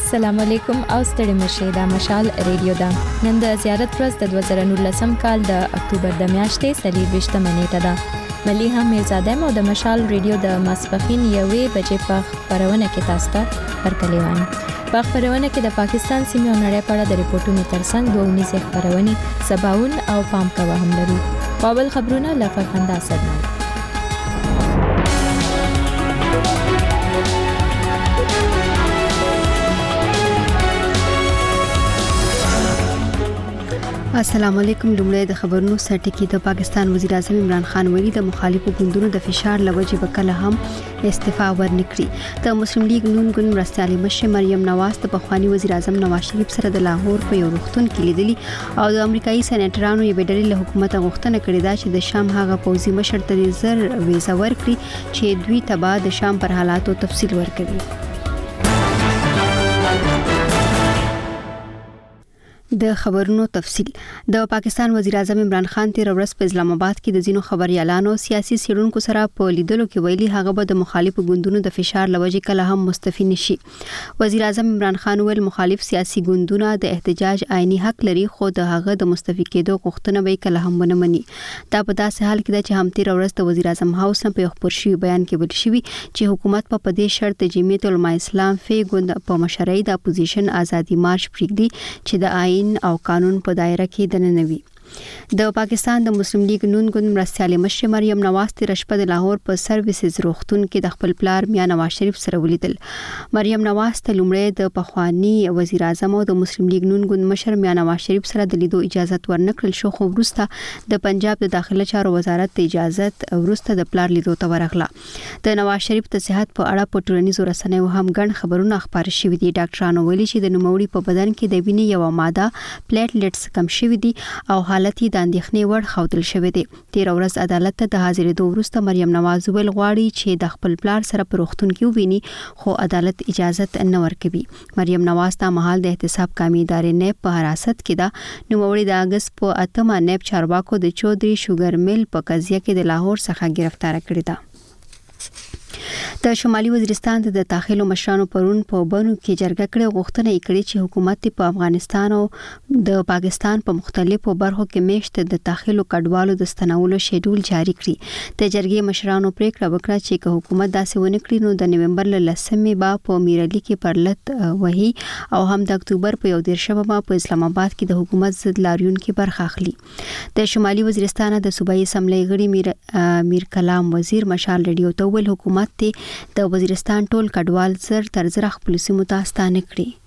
السلام علیکم او ستړي مشه دا مشال ریډیو دا نن د زیارت ورځ د 2019 کال د اکتوبر د میاشتې 23 نیټه ده مليحه میرزاده مو د مشال ریډیو د ماسپخین 1 بجې په خبرونه کې تاسو ته ورکړی وایم په خبرونه کې د پاکستان سیمې او نړۍ په اړه د ریپورتونو ترڅنګ دوه ونیسه خبرونه سباون او پام کوه هم لرو قابل خبرونه لفرخنده سره السلام علیکم. لومړی د خبرونو سرټکی د پاکستان وزیر اعظم عمران خان ویلي د مخالفو ګوندونو د فشار لوجې وکړه هم استعفا ورنکړي. د مسلم لیگ نون ګوند مرستيالي مشه مریم نواز د پخوانی وزیر اعظم نواز شریف سره د لاهور په یو روغتون کې لیدلی او د امریکایي سېنیټرانو یې بدلیل له حکومت غوښتنه کړې ده چې د شام هغه پوځي مشر ته زر ویزا ورکړي چې دوی تبا د شام پر حالاتو تفصیل ورکړي. د خبرونو تفصیل. د پاکستان وزیر اعظم عمران خان تیر ورځ په اسلام آباد کې د زینو خبريالانو سیاسي سیرونکو سره په لیدلو کې ویلي هغه به د مخالفو ګوندونو د فشار لوجې کله هم مستفید نشي. وزیر اعظم عمران خان ویل مخالف سیاسي ګوندونه د احتجاج عیني حق لري خو د هغه د مستفید کېدو غوښتنه به کله هم ونه مني. دا په داسې حال کې ده چې هم تیر ورځ د وزیر اعظم هاوس نه په خبر شوی بیان کې ویل شوی چې حکومت په دې شرط د جمعیت العلماء اسلام فی ګوند په مشرۍ د اپوزیشن ازادي مارچ پریږدي چې د آئین او قانون په دایره کې دننوي. د پاکستان د مسلم لیگ نون ګوند مرستيالي مشه مریم نواز تیر شپه د لاهور په سرویسز روغتون کې د خپل پلار میا نواز شریف سره ولیدل. مریم نواز ته لومړی د پخوانی وزیر اعظم او د مسلم لیگ نون ګوند مشر میا نواز شریف سره د لیدو اجازه ورنکړل شو خو وروسته د پنجاب د داخله چارو وزارت ته اجازه وروسته د پلار لیدو ته ورغله. د نواز شریف د صحت په اړه په ټولنیزو رسنیو هم ګڼ خبرونه خبري شوې دي. ډاکټرانو ویلي چې د نوموړي په بدن کې د وینې یو ماده پلیټلیټس کم شوې دي او حالت یې د اندېښنې وړ ښودل شوی دی. تیر ورځ عدالت ته د حاضرېدو وروسته مریم نواز ویل غواړي چې د خپل پلار سره په روغتون کې وویني خو عدالت اجازه نه ورکوي. مریم نواز ته مهال د احتساب قومي ادارې نیب په حراست کې ده. نوموړي د اگست په 8 نیب چارواکو د چودري شوګر میل په قضیه کې د لاهور څخه گرفتار کړی ده. د شمالي وزیرستان د داخلو مشرانو پرون په بنو کې جرګه کړې غوښتنه کړې چې حکومت په افغانستان او د پاکستان په مختلفو برخو کې میشت د داخلو کډوالو د ستنولو شیډول جاری کړي. د جرګې مشرانو پریکړه وکړه چې حکومت داسې ونه کړي نو د نومبر ل 10مې با په میرالي کې پرلط وهي او هم د اکتوبر په 11مه با په اسلام آباد کې د حکومت ضد لاریون کې برخه اخلي. د شمالي وزیرستان د صوبایي اسمبلی غړي میر کلام وزیر مشال ریډیو ته ویل حکومت ته د وزیرستان ټول کډوال زر تر زر خپل سیمو ته ستانه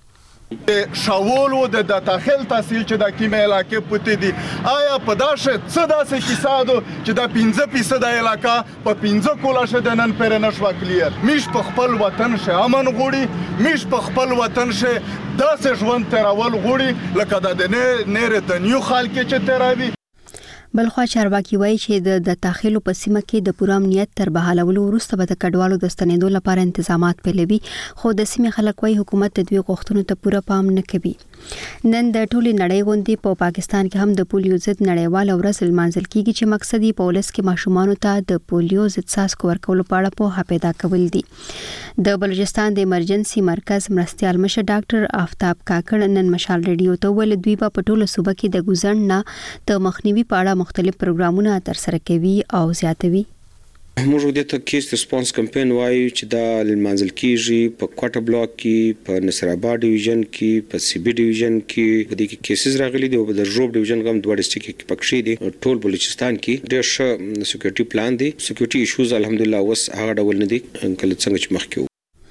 کړي. شاولو د داخل تحصیل چې د کیمه علاقې پته دي آیا په داشه څه داسې کیسادو چې د 15% د علاقې په 15 کولا شه د نن پر نشو کلیر میش په خپل وطن شه امن غوړي میش په خپل وطن شه داسې ژوند ترول غوړي لکه د نه ته نیو خلک چې تراوي. بلخوا چارواکي وایي چې د داخلو په سیمه کې د پوره امنیت تر بحالولو وروسته به د کډوالو د ستنېدو لپاره تنظیمات پیلوي خو د سیمې خلک وایي حکومت د دوی غوښتنو ته پوره پام نه کوي. نن د ټولې نړۍ غونډې په پاکستان کې هم د پولیو ضد نړیوال ورځ لمانځل کیږي چې مقصد یې په ولس کې ماشومانو ته د پولیو ضد څاڅکو ورکولو په اړه پوهه پیدا کول دي. د بلوچستان د ایمرجنسي مرکز مرستيال مشه ډاکټر آفتاب کاکړ نن مشال ریډیو ته ویل دوی په ټوله صوبه کې د ګوزن نه د مخنیوي په اړه مختلف پروګرامونه تر سره کوي او زیاتوي. موږ د ته کیس ریسپانس کمپاین وایو چې دا لمانځل کیږي په کوټه بلاک کې په نصر آباد ډیویژن کې په سی بي ډیویژن کې په دې کې کیسز راغلي دي او د جوب ډیویژن کوم دوه ډیسټریکټ کې پکښې دي ټول بلوچستان کې ډېر ښه سکیورټي پلان دي. سکیورټي ایشوز الحمدلله اوس هغه ډول نه دي کله څنګه چې مخکې.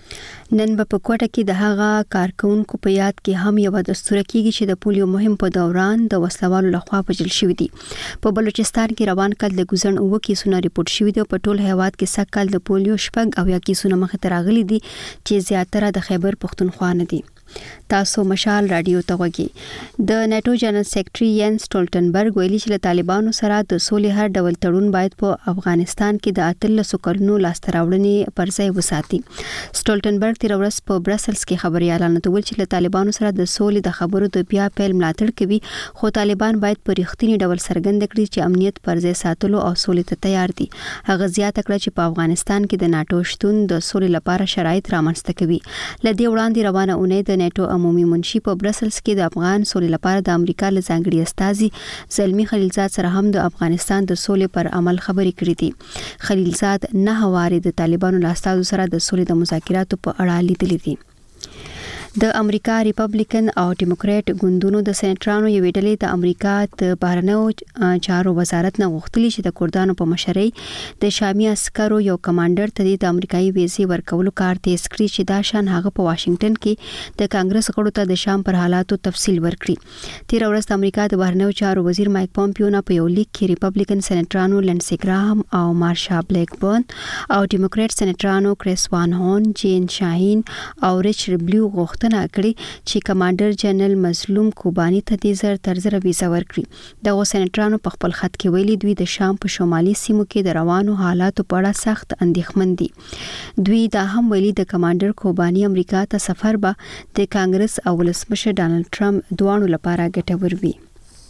نن په کوټه کې د هغه کارکونکو په یاد کې هم یو دستور کېږي چې د پولیو مهم په دوران د وسلوالو لخوا وژل شوی دي. په بلوچستان کې روان کال د ګوزن اوه کیسونه ریپورت شوی دي. په ټول هیواد کې سکهال د پولیو شپږ او یا کیسونه مخ ته راغلي دي چې زیاتره د خیبر پښتونخوا نه دي. تاسو مشال رادیو ته وګورئ د نیټو جنرال سیکریټري ینس سټولټنبرګ ویلي چې طالبانو سره د سولې هر ډول تړون باید په افغانستان کې د 13 کلونو لاسته راوړنې پر ځای وساتي. سټولټنبرګ تیر ورځ په برسلز کې خبريالانو ته ویل چې له طالبانو سره د سولې د خبرو د بیا پیل ملاتړ کوي، خو طالبان باید په رښتینی ډول څرګند کړي چې امنیت پر ځای ساتلو او سولې ته تیار دي. هغه زیاته کړه چې په افغانستان کې د ناتو شتون د سولې لپاره شرایط رامنځته کوي. لدې وړاندې روانه اونۍ د نیټو عمومي منشي په برسلز کې د افغان سولې لپاره د امریکا له ځانګړي استازي زلمی خلیلزاد سره هم د افغانستان د سولې پر عمل خبرې کړې دي. خلیلزاد 9 واره د طالبانو له استازو سره د سولې د مذاکراتو په اړه لیدلې دي. د امریکا ریپبلیکن او ډیموکرات ګوندونو د سېنټرانو یوې ډلې د امریکا د بهرنیو چارو وزارت نه غوښتلي چې د کردانو په مشرۍ د شامي عسکرو یو کمانډر ته د امریکایي ویزې ورکولو کار تیز کړی چې دا شان هغه په واشنگټن کې د کانګرس غړو ته د شام پر حالاتو تفصیل ورکړي. تیر ورځ د امریکا د بهرنیو چارو وزیر مایک پومپیو نه په یو لیک کې ریپبلیکن سېنټرانو لنډسي ګراهام او مارشا بلیکبرن او ډیموکرات سېنټرانو کریس وان هون، جین شاهین او ریچارډ بلیو غوښتنه کړی چې کمانډر جنرال مظلوم کوبانی ته د زر تر زر ویزه ورکړي. دغه سېنټرانو په خپل خط کې ویلي دوی د شام په شمالي سیمو کې د روانو حالاتو په اړه سخت اندېښمن دي. دوی دا هم ویلي د کمانډر کوبانی امریکا ته سفر به د کانګرس او ولسمشر ډانلډ ټرمپ دواړو لپاره ګټور وي.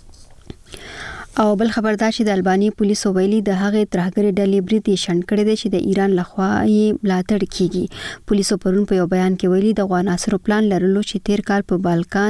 او بل خبردار چې د الباني پولیسو ویلي د هغې ترهګرې ډلې برید شنډ کړی دی چې د ایران لخوا یې ملاتړ کیږي. پولیسو پرون په یو بیان کې ویلي د عناصرو پلان لرلو چې تیر کال د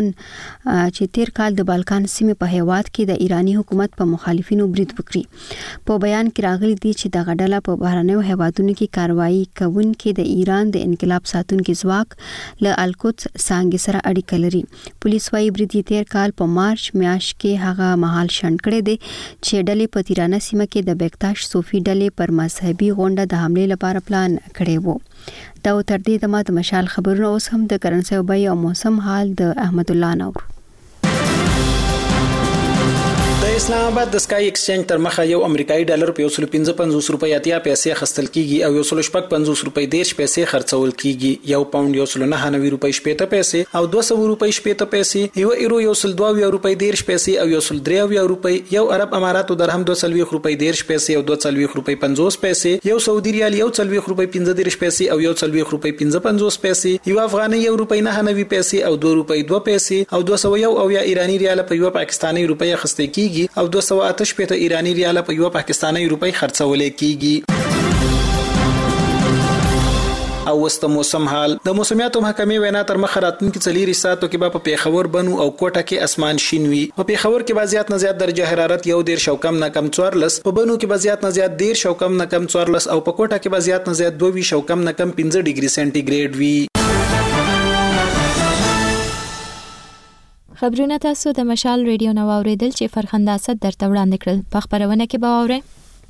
بالکان سیمې په هیواد کې د ایرانی حکومت په مخالفینو برید وکړي. په بیان کې راغلي دي چې د غډله په بهرنیو هیوادونو کې کاروایی کوونکې د ایران د انقلاب ساتونکي ځواک له القدس څنګه سره اړیکه لري. پولیس وايي برید تیر کال په مارچ میاشت کې هغه مهال شنډ کړی دی چې ډلې په تیرانه سیمه کې د بکتاش صوفي ډلې پر مذهبي غونډه د حمله لپاره پلان کړی وو. دا تر دې د مشال خبرونه اوس هم د کرنسي او بای او موسم حال د احمد الله نور. د اسلام آباد د سکای ایکسچینج تر مخه یو امریکایي ډالر په 155 روپۍ اتیا پیسې خستل کیږي او 150 روپۍ 10 پیسې خرڅول کیږي. یو پاوند 199 روپۍ 80 پیسې او 200 روپۍ 80 پیسې، یو ایرو 122 روپۍ 10 پیسې او 123 روپۍ، یو عرب اماراتو درهم 240 روپۍ 10 پیسې او 240 روپۍ 50 پیسې، یو سعودي ریال 140 روپۍ 15 پیسې او 140 روپۍ 55 پیسې، یو افغاني 1 روپۍ 99 پیسې او 2 روپۍ 2 پیسې او 201 او یا ایرانی ریال په یو پاکستانی روپۍ خسته کیږي او 288 ایرانی ریال په یو پاکستانی روپۍ خرڅول کیږي. او وست موسم حال د موسمیاتو محکمې وینا تر مخه راتلونکي 4 ساعتو کې په پیښور بنو او کوټه کې اسمان شین وي. په پیښور کې بازيات نه زیات درجه حرارت 1 شو کم نه کم 14، په بنو کې بازيات نه زیات 1 شو کم نه کم 14 او په کوټه کې بازيات نه زیات 2 شو کم نه کم 15 ډیګري سنټیګریډ وي. خبرونه تاسو د مشال ریډیو نو اوریدل چې فرخنده اسد درته وړاندې کړل. په خبرونه کې به اورئ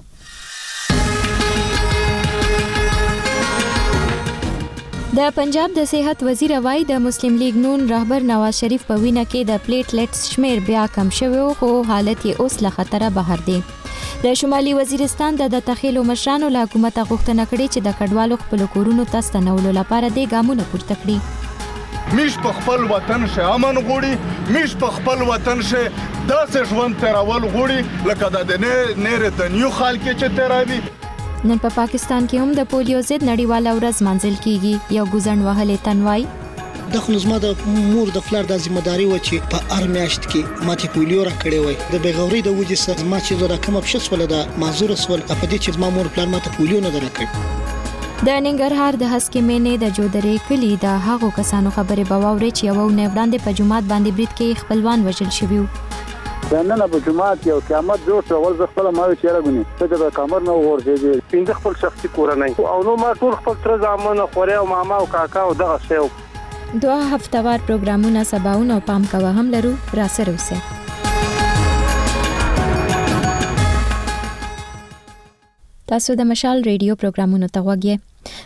د پنجاب د صحت وزیر وای د مسلم لیگ نون رهبر نواز شریف په وینا کې د پلیټلیټس شمیر بیا کم شوی او حالت یې اوس له خطره بهر دی. د شمالي وزیرستان د تخیلو مشرانو له حکومت غوښتنه کړې چې د کډوالو خپل کورونو ته ستنولو لپاره د ګامونه پورته کړي. میش په خپل وطن شه امن غوړي، میش په خپل وطن شه داسې ژوند تیرول غوړي لکه د نیر د نیو خلک چې تیراوي. نن په پاکستان کې هم د پولیو ضد نړیواله ورځ منځل کیږي. یو ګوزن وهلې تنوای د خلزما د مور د فلر د ذمہداري و چې په ارمیاشت کې ماته پولیو را کړې وای د بیغوري د وجې سره ما چې زړه کوم په شسول د معذور سول په دې چې ما مور فلر ماته پولیو نه درکړ. د ننګرهار د هسکې مینې د جودرې کلی د هغو کسانو خبرې بواوري چې یو نه وړاندې په جمعات باندې برید کې خپلوان وژل شوی وو. نن په جمعات یو قیامت جوړ شو ول خپل ما چیرې غونی څنګه د کمر نو ورځي پیند خپل شخصي کورنۍ او نو ما ټول خپل تر ځامن خوري او ماما او کاکا او دغه شی 2 هفتهوار پروګرامونه سباونه او پام کوه هم لرو را سره اوسه. تاسو د مشال ریډیو پروګرامونو ته وګورئ.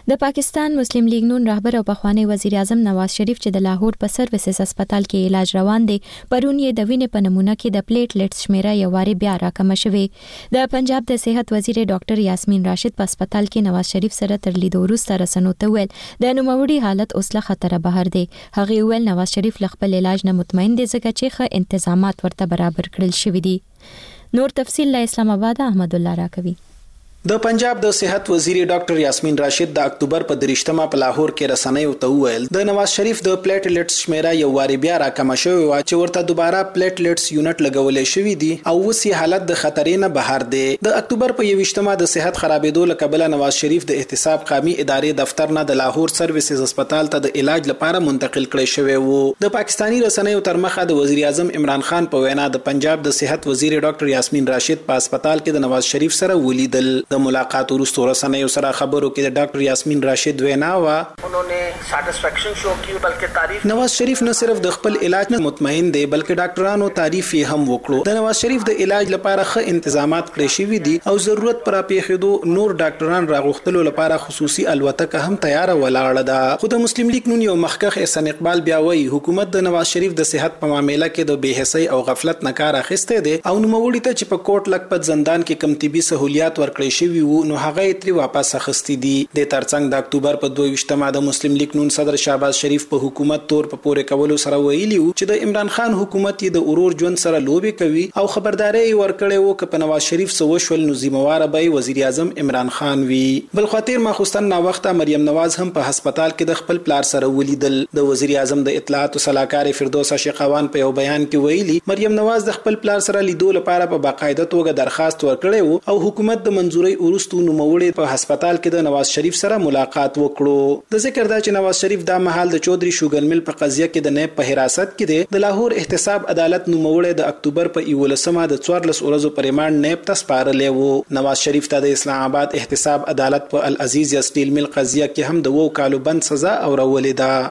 د پاکستان مسلم لیگ نون رهبر او پخوانی وزیر اعظم نواز شریف چې د لاهور په سروسز هسپتال کې علاج روان دی پرون یې د وینې په نمونه کې د پلیټلیټس شمیره یو واری بیا راکمه شوې د پنجاب د صحت وزیر ډاکټر یاسمین راشد په هسپتال کې نواز شریف سره تر لیدو وروسته رسنو ته ویل د نوموړي حالت اوس له خطره بهر دی. هغه ویل نواز شریف له خپل علاج نه مطمئن دی ځکه چې ښه انتظامات ورته برابر کړل شوي دي. نور تفصیل له اسلام آباد احمد الله راکوي. د پنجاب د صحت وزیر ډاکټر یاسمین راشد د اکتوبر په 23مه په لاهور کې رسنیو ته وویل د نواز شریف د پلیټلیټس شمیره یو واری بیا راکمه شوې و چې ورته دوباره پلیټلیټس یونټ لګولې شوې دي او اوس یې حالت د خطرې نه بهر دی. د اکتوبر په 21مه د صحت خرابېدو له کبله نواز شریف د احتساب قومي ادارې دفتر نه د لاهور سروسز هسپتال ته د علاج لپاره منتقل کړی شوی و. د پاکستانی رسنیو تر مخه د وزیر اعظم عمران خان په وینا د پنجاب د صحت وزیر ډاکټر یاسمین راشد په هسپتال کې د نواز شریف سره ولیدل. د ملاقات وروسته رسنیو سره خبرو کې د ډاکټر یاسمین راشد وینا وا انہوں نے سیٹسفیکشن شو کی بلکہ تعریف نواز شریف نه صرف د خپل علاج نه مطمئن دی بلکې ډاکټرانو تعریف یې هم وکړو. د نواز شریف د علاج لپاره ښه انتظامات کړی شوي دي او ضرورت پر پیښېدو نور ډاکټران راغوښتلو لپاره خصوصي الوتکه هم تیار ولاړه ده. خو د مسلم لیگ نون یو مخکخ احسان اقبال بیا وایي حکومت د نواز شریف د صحت په معاملې کې د بې حسۍ او غفلت نه کار اخیستی دی او نوموړي ته چې په کوټ لکپت زندان کې کم طبي سہولیات ورکړی شوي وو نو هغه یې ترې واپس اخیستي دي. د ترڅنګ د اکتوبر په 22مه د مسلم لیگ نون صدر شهباز شریف په حکومت تور په پورې کولو سره ویلي وو چې د عمران خان حکومت یې د اورور ژوند سره لوبې کوي او خبرداري ورکړې وو چې په نواز شریف سو وشول نو ذمہوار به وزیر اعظم عمران خان وی. بل خاطر ماخوستن نا وخته مریم نواز هم په هسپتال کې د خپل پلار سره ولیدل. د وزیر اعظم د اطلاعات او صلاحکار فردوس شقاوان په یو بیان کې ویلي مریم نواز د خپل پلار سره لیدو لپاره په باقاعده توګه درخواست ورکړی وو او حکومت د منزوري ورستو نوموړي په هسپتال کې د نواز شریف سره ملاقات وکړو. د ذکر دا چې نواز شریف دا مهال د چودري شوګر مل په قضیه کې د نیب په حراست کې دی. د لاهور احتساب عدالت نوموړي د اکتوبر په 11مه د 14 ورځو پر ریماند نیب ته سپارلې وو. نواز شریف ته د اسلام آباد احتساب عدالت په العزیز یا سټیل مل قضیه کې هم د 2 کالو بند سزا اورولې ده.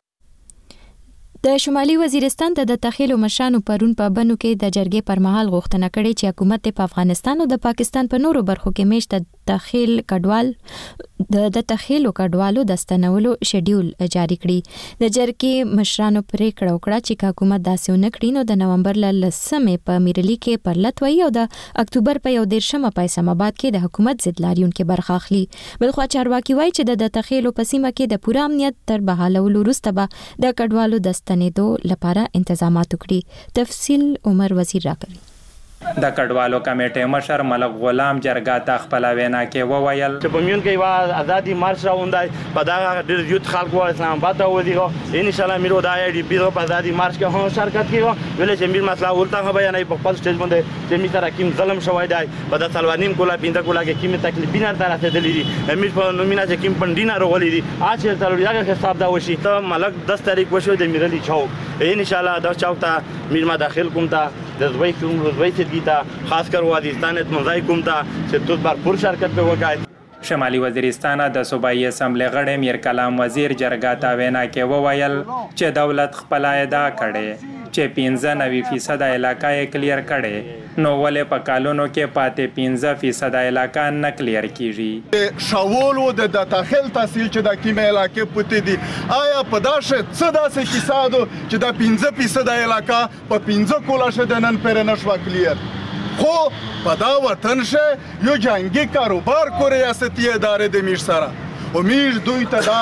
د شمالي وزیرستان ته د تخیلو مشرانو پرون په بنو کې د جرګې پر مهال غوښتنه کړې چې حکومت په افغانستان او د پاکستان په نورو برخو کې میشت د تخیلو کډوالو د ستنولو شیډیول جاری کړي. د جرګې مشرانو پریکړه وکړه چې حکومت داسې ونه کړي نو د نومبر ل 10مې په میرلی کې پرلط وي او د اکتوبر په 11مه په اسلام آباد کې د حکومت ضد لاریون کې برخه اخلي. بلخو چارواکي وایي چې د تخیلو په سیمه کې د پوره امنیت تر بحالولو وروسته به د کډوالو د ستنېدو لپاره انتظامات وکړي. تفصیل عمر وزیر راکوي. د کډوالو کمیټې مشر ملک غلام جرګه ته خپل وینا کې وویل چې په میون کې وا ازادي مارش راوندای په دا ډېر یوت خلکو اسلام آباد ته ودیغو ان شاء الله میرو د آی ډی پی په ازادي مارش کې هم شرکت کیو ویل چې میر مسله ولته بیانای په خپل سټیج باندې چې می سره کیم ظلم شوی دی په د سلوانیم کولا پیندا کولا کې کیم تکلیف نه تر رسیدلې دي امیر په نومینا چې کیم پندینا رولې دي اچ تر یو حساب دا وشي ته ملک 10 تاریخ وشو د میرلی چوک ان شاء الله دا چوک ته میر ما داخل کوم ته د زوی کوم زوی ته کیتا خاص کر وادستان منځای کوم ته چې تو بار پور شرکت په وکړای. شمالي وزیرستان د صوبایي اسمبلی غړی میر کلام وزیر جرګه ته وینا کې وویل چې دولت خپل ادا کړي چې 95% علاقه یې کلیر کړي نو ولې په کالونو کې پاتې 15% علاقه نه کلیر کیږي. شاولو د داخل تحصیل چې د کیمه علاقه پته دي آیا په داشه څه داسې کیسادو چې د 15% علاقه په 15 کولا شه نن پر نشو کلیر خو په دا وطن شه یو جنگي کاروبار کو ریاستي ادارې د میر سره او میر دوی ته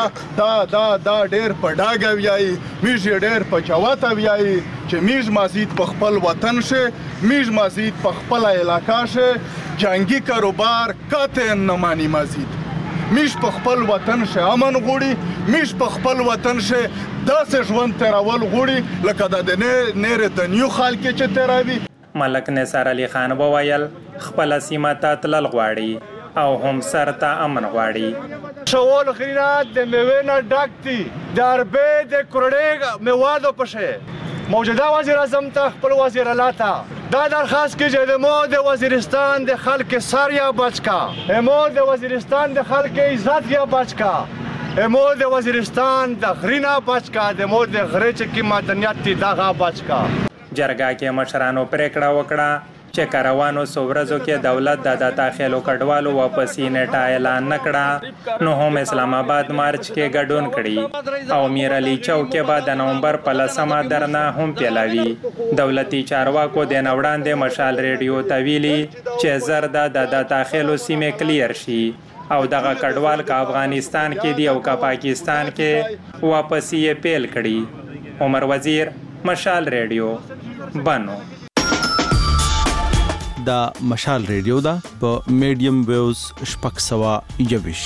دا ډېر په ډاګه ویایي میر ډېر په چواته ویایي چې میر مازید په خپل وطن شه میر مازید په خپل علاقه شه جنگي کاروبار کاته نه مانی مازید میر په خپل وطن شه امن غوړي میر په خپل وطن شه داسې ژوند تیرول غوړي لکه د نیر د نیو خلک چې تیراوي. ملک نثار علي خان وویل خپل سیمه ته تلل غواړي او هم سر ته امن غواړي. شوال خیرات د میوې نه ډک دي د اربې د کورړې میوادو پشه موجوده وزیر اعظم ته خپل وزیر اعلی ته دا درخواست کې چې د مو د وزیرستان د خلک سر یا بچکا مو د وزیرستان د خلک عزت یا بچکا مو د وزیرستان د غرینا بچکا د مو د غری چې کی مدنیت دي دغه بچکا. جرګه کې مشرانو پریکړه وکړه چې کاروانو سورزو کې دولت د داخلو کډوالو واپسی نیټه اعلان نکړه نو هم اسلام آباد مارچ کې ګډون کړي او میر علي چوک کې بعد د نومبر په 10 درنه هم پیلاوي دولتي چارواکو د نوړاندې مشال ریډیو تویلی چې زرد د داخلو سیمه کلیر شي او دغه کډوال کا افغانستان کې دی او کا پاکستان کې واپسی یې پیل کړي عمر وزیر مشال ریډیو بانو دا مشال ریډیو دا په میډیم ویوز شپږ سوه یویش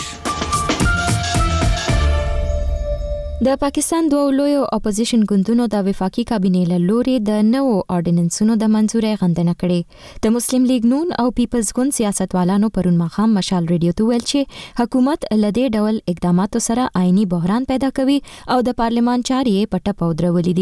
د پاکستان دوه لوی اپوزیشن ګوندونو د وفاقي کابینې له لوري د نوو اورډیننسونو د منځورۍ غندنه کړې د مسلم لیگ نون او پیپلز ګوند سیاستوالانو پرون ماښام مشال ریډیو ته ویل چې حکومت لدې ډول اقداماتو سره آئینی بحران پیدا کوي او د پارلمان چارې په ټپه ودرولې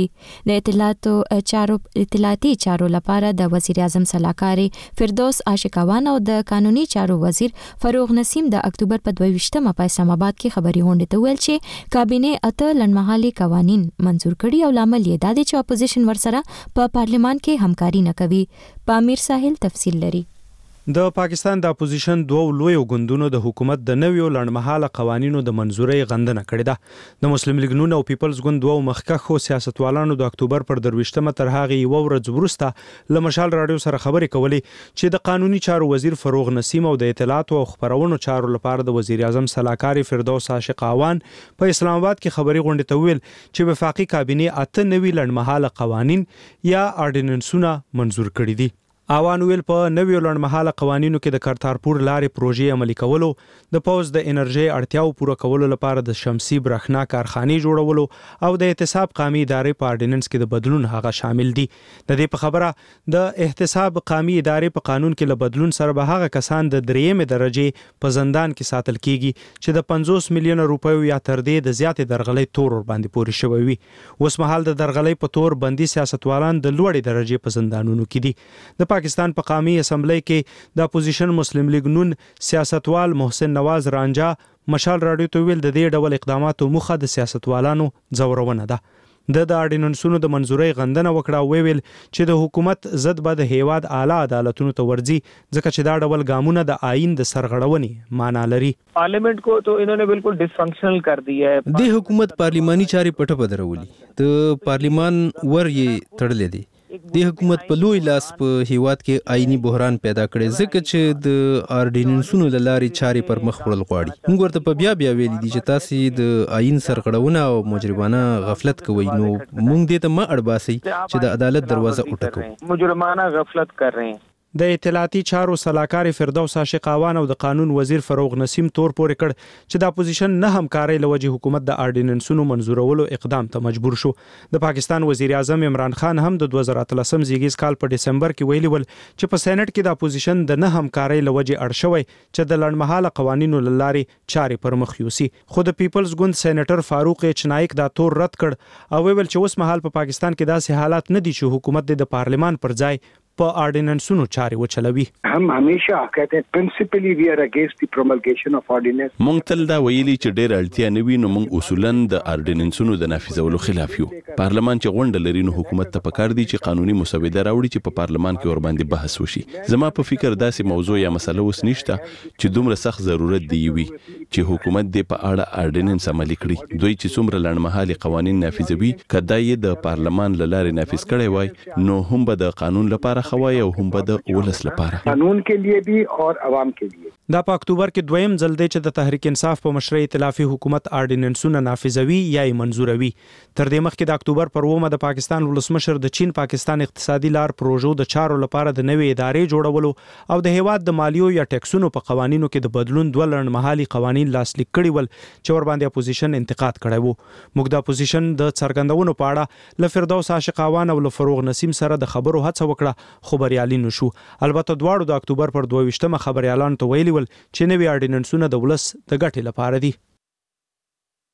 دي د اطلاعاتي چارو لپاره د وزیر اعظم سلاکار فردوس عاشقوان او د قانوني چارو وزیر فروغ نسیم د اکتوبر په 22مه په اسلام آباد کې خبري غونډه ته ویل چې کابینې لنډمهالي قوانین منزور کړي او لامل یې دا دی چې اپوزیشن ورسره په پارلمان کې همکاري نه کوي. پامیر ساحل تفصیل لري. د پاکستان د اپوزیشن دوه لوی ګوندونو د حکومت د نویو لړمحاله قوانینو د منزورۍ غندنه کړې ده. د مسلم لیگ نون او پیپلز ګوند دوه مخکښو سیاستوالانو د اکتوبر پر 22مه تر هغه یو ورځ وروسته له مشال رادیو سره خبرې کولې چې د قانوني چارو وزیر فروغ نسیم او د اطلاعات او خبرونو چارو لپاره د وزیر اعظم سلاکار فردوس عاشقوان په اسلام آباد کې خبري غونډه ته ویل چې وفاقي کابینې 8 نوي لړمحاله قوانین یا اورډیننسونه منزور کړي دي. اوان ویل په نویو لړمحاله قوانینو کې د کرتارپور لارې پروژې عملي کولو، د پوز د انرژي اړتیاو پوره کولو لپاره د شمسي برېښنا کارخانې جوړولو او د احتساب قومي ادارې په اورډیننس کې د بدلون هغه شامل دي. د دې په خبره د احتساب قومي ادارې په قانون کې له بدلون سره به هغه کسان د 3مه درجه په زندان کې ساتل کیږي چې د 50 میلیون روپیو یا تر دې د زیاتې درغلۍ تور باندې پوري شوی وي. اوس مهال د درغلۍ په تور بندي سیاستوالان د لوړې درجه په زندانونو کې دي. د پاکستان په قومي اسمبلی کې د اپوزیشن مسلم لیگ نون سیاستوال محسن نواز رانجا مشال رادیو ته ویل د دې ډول اقداماتو مخه د سیاستوالانو ځورونه ده. د اورډیننسونو د منزورۍ غندنه وکړه ویل چې د حکومت ضد به د هیواد اعلی عدالتونو ته ورځي ځکه چې دا ډول ګامونه د آئین د سرغړونې معنا لري. पार्लियामेंट को तो इन्होंने बिल्कुल डिसफंक्शनल कर दिया है. د حکومت پارلیماني چارې پټه بدرولي د پارلیمان ور یې تړلې دي. د حکومت په لوی لاس په هیواد کې آئینی بحران پیدا کړي ځکه چې د اورډیننسونو له لارې چارې پر مخ وړل غواړي. موږ ورته په بیا ویلي دي چې تاسو د آئین سرغړونه او مجرمانه غفلت کوي نو موږ دې ته ما اړباسي چې د عدالت دروازه وټکو. مجرمانه غفلت کر رہے ہیں. د اطلاعاتي چارو سلاکار فردوس عاشقوان او د قانون وزیر فروغ نسیم تور پورې کړ چې د اپوزیشن نه همکارۍ لوجه حکومت د اورډیننسونو منزورولو اقدام ته مجبور شو. د پاکستان وزیر اعظم عمران خان هم د 2013 زیږیز کال په دسمبر کې ویلي ول چې په سېنات کې د اپوزیشن د نه همکارۍ لوجه اړ شوی چې د لړمحاله قوانینو لارې چارې پر مخ یوسي. خو د پیپلز ګوند سېنیټر فاروق چنایک دا تور رد کړ او ویل چې اوس مهال په پاکستان کې داسې حالات نه دي چې حکومت د پارلمان پر ځای په اورډیننسونو چارې وچلوي. هم همیشه کہتے ہیں پرنسپلی وی ار اگینسٹ دی پروملګیشن اف اورډیننس. مونږ تل دا ویلي چې ډېر اړتیا نه وي نو مونږ اصولاً د اورډیننسونو د نافذولو خلاف یو. پارلمان چې غونډه لري نو حکومت ته پکار دي چې قانوني مسوده راوړي چې په پارلمان کې ور باندې بحث وشي. زما په فکر داسې موضوع یا مسله اوس نشته چې دومره سخت ضرورت دی وي چې حکومت دې په اړه اورډیننس عملي کړي. دوی چې څومره لړمحالي قوانین نافذوي کدا یې د پارلمان لاره نافذ کړي وای نو هم به د قانون لپاره خوای او هم به د ولس لپاره قانون کے لیے بھی اور عوام کے لیے. دا په اکتوبر کې دویم ځل دی چې د تحریک انصاف په مشرۍ ائتلافي حکومت اورډیننسونه نافذوي یا یې منزوروي. تر دې مخکې د اکتوبر پر 9 د پاکستان ولسمشر د چین پاکستان اقتصادي لار پروژو د چارو لپاره د نوې ادارې جوړولو او د هیواد د مالیو یا ټیکسونو په قوانینو کې د بدلون دوه لړمحالي قوانین لاسلیک کړي ول چې ور باندې اپوزیشن انتقاد کړی وو. موږ د اپوزیشن د څرګندونو په اړه له فردوس عاشقوان او له فروغ نسیم سره د خبرو هڅه وکړه خو بریالي نشو. البته دواړو د اکتوبر پر 22مه خبريالان ته ویلي ول چې نوی اورډیننسونه د ولس د ګټې لپاره دي.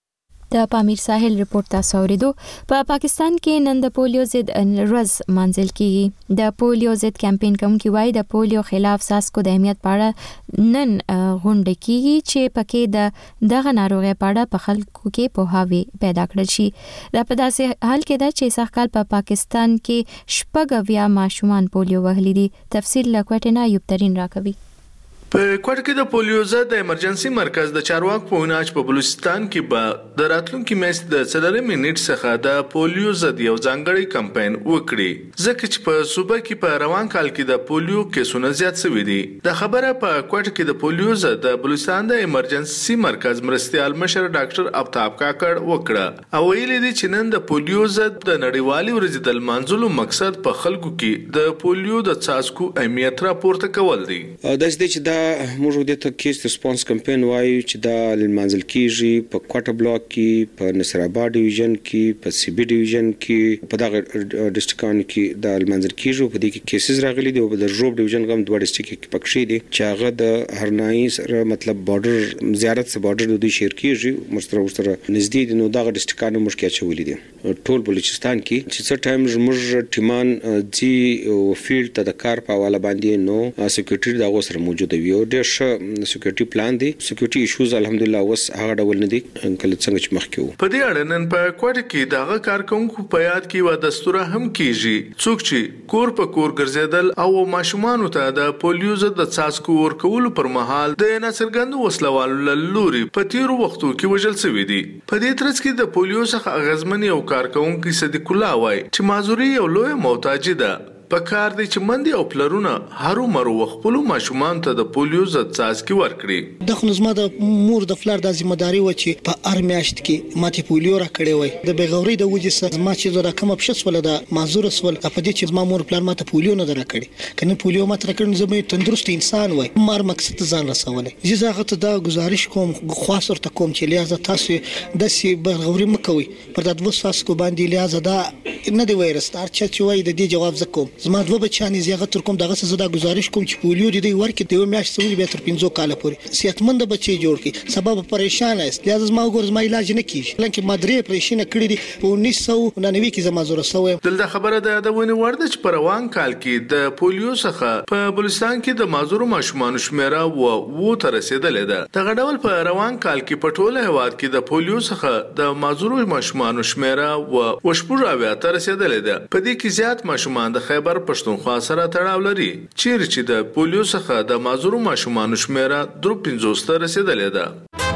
د پامیر ساحل رپورت تاسو اوریدو. په پاکستان کې نن د پولیو ضد ورځ مانځل کیږي. د پولیو ضد کمپاین کوونکي وایي د پولیو خلاف ساسکو د اهمیت په اړه نن غونډه کیږي چې پکې دغه ناروغي په اړه په خلکو کې پوهاوی پیدا کړل شي. دا په داسې حال کې ده چې سږکال په پاکستان کې 80 ماشومان پولیو وهلي دي. تفصیل له کوټه نه ایوب ترين راکوي. په کوټه کې د پولیو ضد د ایمرجنسي مرکز د چارواکو په وینا په بلوچستان کې به د راتلونکي میاشتې د 3 منټ څخه د پولیو ضد یو ځانګړی کمپاین وکړي ځکه چې په صوبه کې په روان کال کې د پولیو کیسونه زیات شوي دي. د خبره په کوټه کې د پولیو ضد د بلوچستان د ایمرجنسي مرکز مرستيال مشر ډاکټر افتاب کاکړ وکړه او ویلي دي چې نن د پولیو ضد د نړیوالې ورځې د منځلو مقصد په خلکو کې د پولیو د څاڅکو اهمیت راپورته کول دي. د دې موږ د ته کیس ریسپانس کمپاین وایو چې دا لمانځل کیږي په کوټه بلاک کې په نصر آباد ډیویژن کې په سی بي ډیویژن کې په دغه ډیسټریکټونو کې د لمانځل کیږي. په دې کې کیسز راغلي دي او د روب ډیویژن غم دوه ډیسټریکټ کې پکښې دي چې هغه د هرنای سره مطلب بارډر زیارت سره بارډر د دوی شیر کیږي مستر نږدې دي. نو دغه ډیسټریکټونو موږ کې چولې دي ټول بلوچستان کې چې څه ټایم موږ ټیمان جی او فیلډ ته د کار په حواله باندې نو سکیورټي دغه سره موجود وي او ډېر ښه سکیورټي پلان دی. سکیورټي ایشوز الحمدلله اوس هغه ډول نه دي کله څنګه چې مخکې وو. په دې اړه نن په کوټه کې دغه کارکونکو په یاد کې و دستور هم کیږي څوک چې کور په کور ګرځیدل او ماشومان ته د پولیو ضد د څاڅکو ورکول پر مهال د ناڅرګند وسلوالو لوري په تیرو وختو کې وژل شوی دي. په دې ترڅ کې د پولیو څخه اغیزمن یو کارکونکو صدیق الله وایي چې مازوري یو لوی محتاج ده. په کار دی چې مندي او پلرونه هرو مرو خپل ماشومان ته د پولیو ضد څاڅکي ورکړي. د خنزما د مور د فلر د ځمداري و چې په ارمیاشت کې ماته پولیو را کړې وای د بغوري د وجې سره ما چې زړه کم بشس ول د معذور سول په دې چې ما مور پلان ماته پولیو نه درا کړي کنه پولیو ماته کړن زمې تندرست انسان وای مار مقصد ځان رسولې زه ته دا گزارش کوم خاص ورته کوم چې لیازه تاسو د سی بغوري مکوي پر د 2 ساسکو باندې لیازه دا نه دی وایرس تر چې وای د دې جواب زکوم زما دوه بچانی زیغه تر کوم دغه څه زدا گزارش کوم چې پولیو دې ورکې ته میاش سوي به تر 15 کال پورې صحتمند بچي جوړ کی سبب پریشان است لازم ما ګور زما علاج نه کیږي لکه مادرې پریشان کړی دي په 1999 کې زما زوره سوې. دلته خبره ده د ونی ورده چې پر روان کال کې د پولیو څخه په بلوچستان کې د معذور ماشومان شمیره و تر رسیدلې ده. دغه ډول په روان کال کې په ټوله هواد کې د پولیو څخه د معذور ماشومان شمیره و شپږ تر رسیدلې ده. په دې کې زیات ماشومان د خیبر پښتونخوا سره تړاو لري چیرې چې د پولیو څخه د معذور ماشومان شمیره 53 ته رسیدلې ده.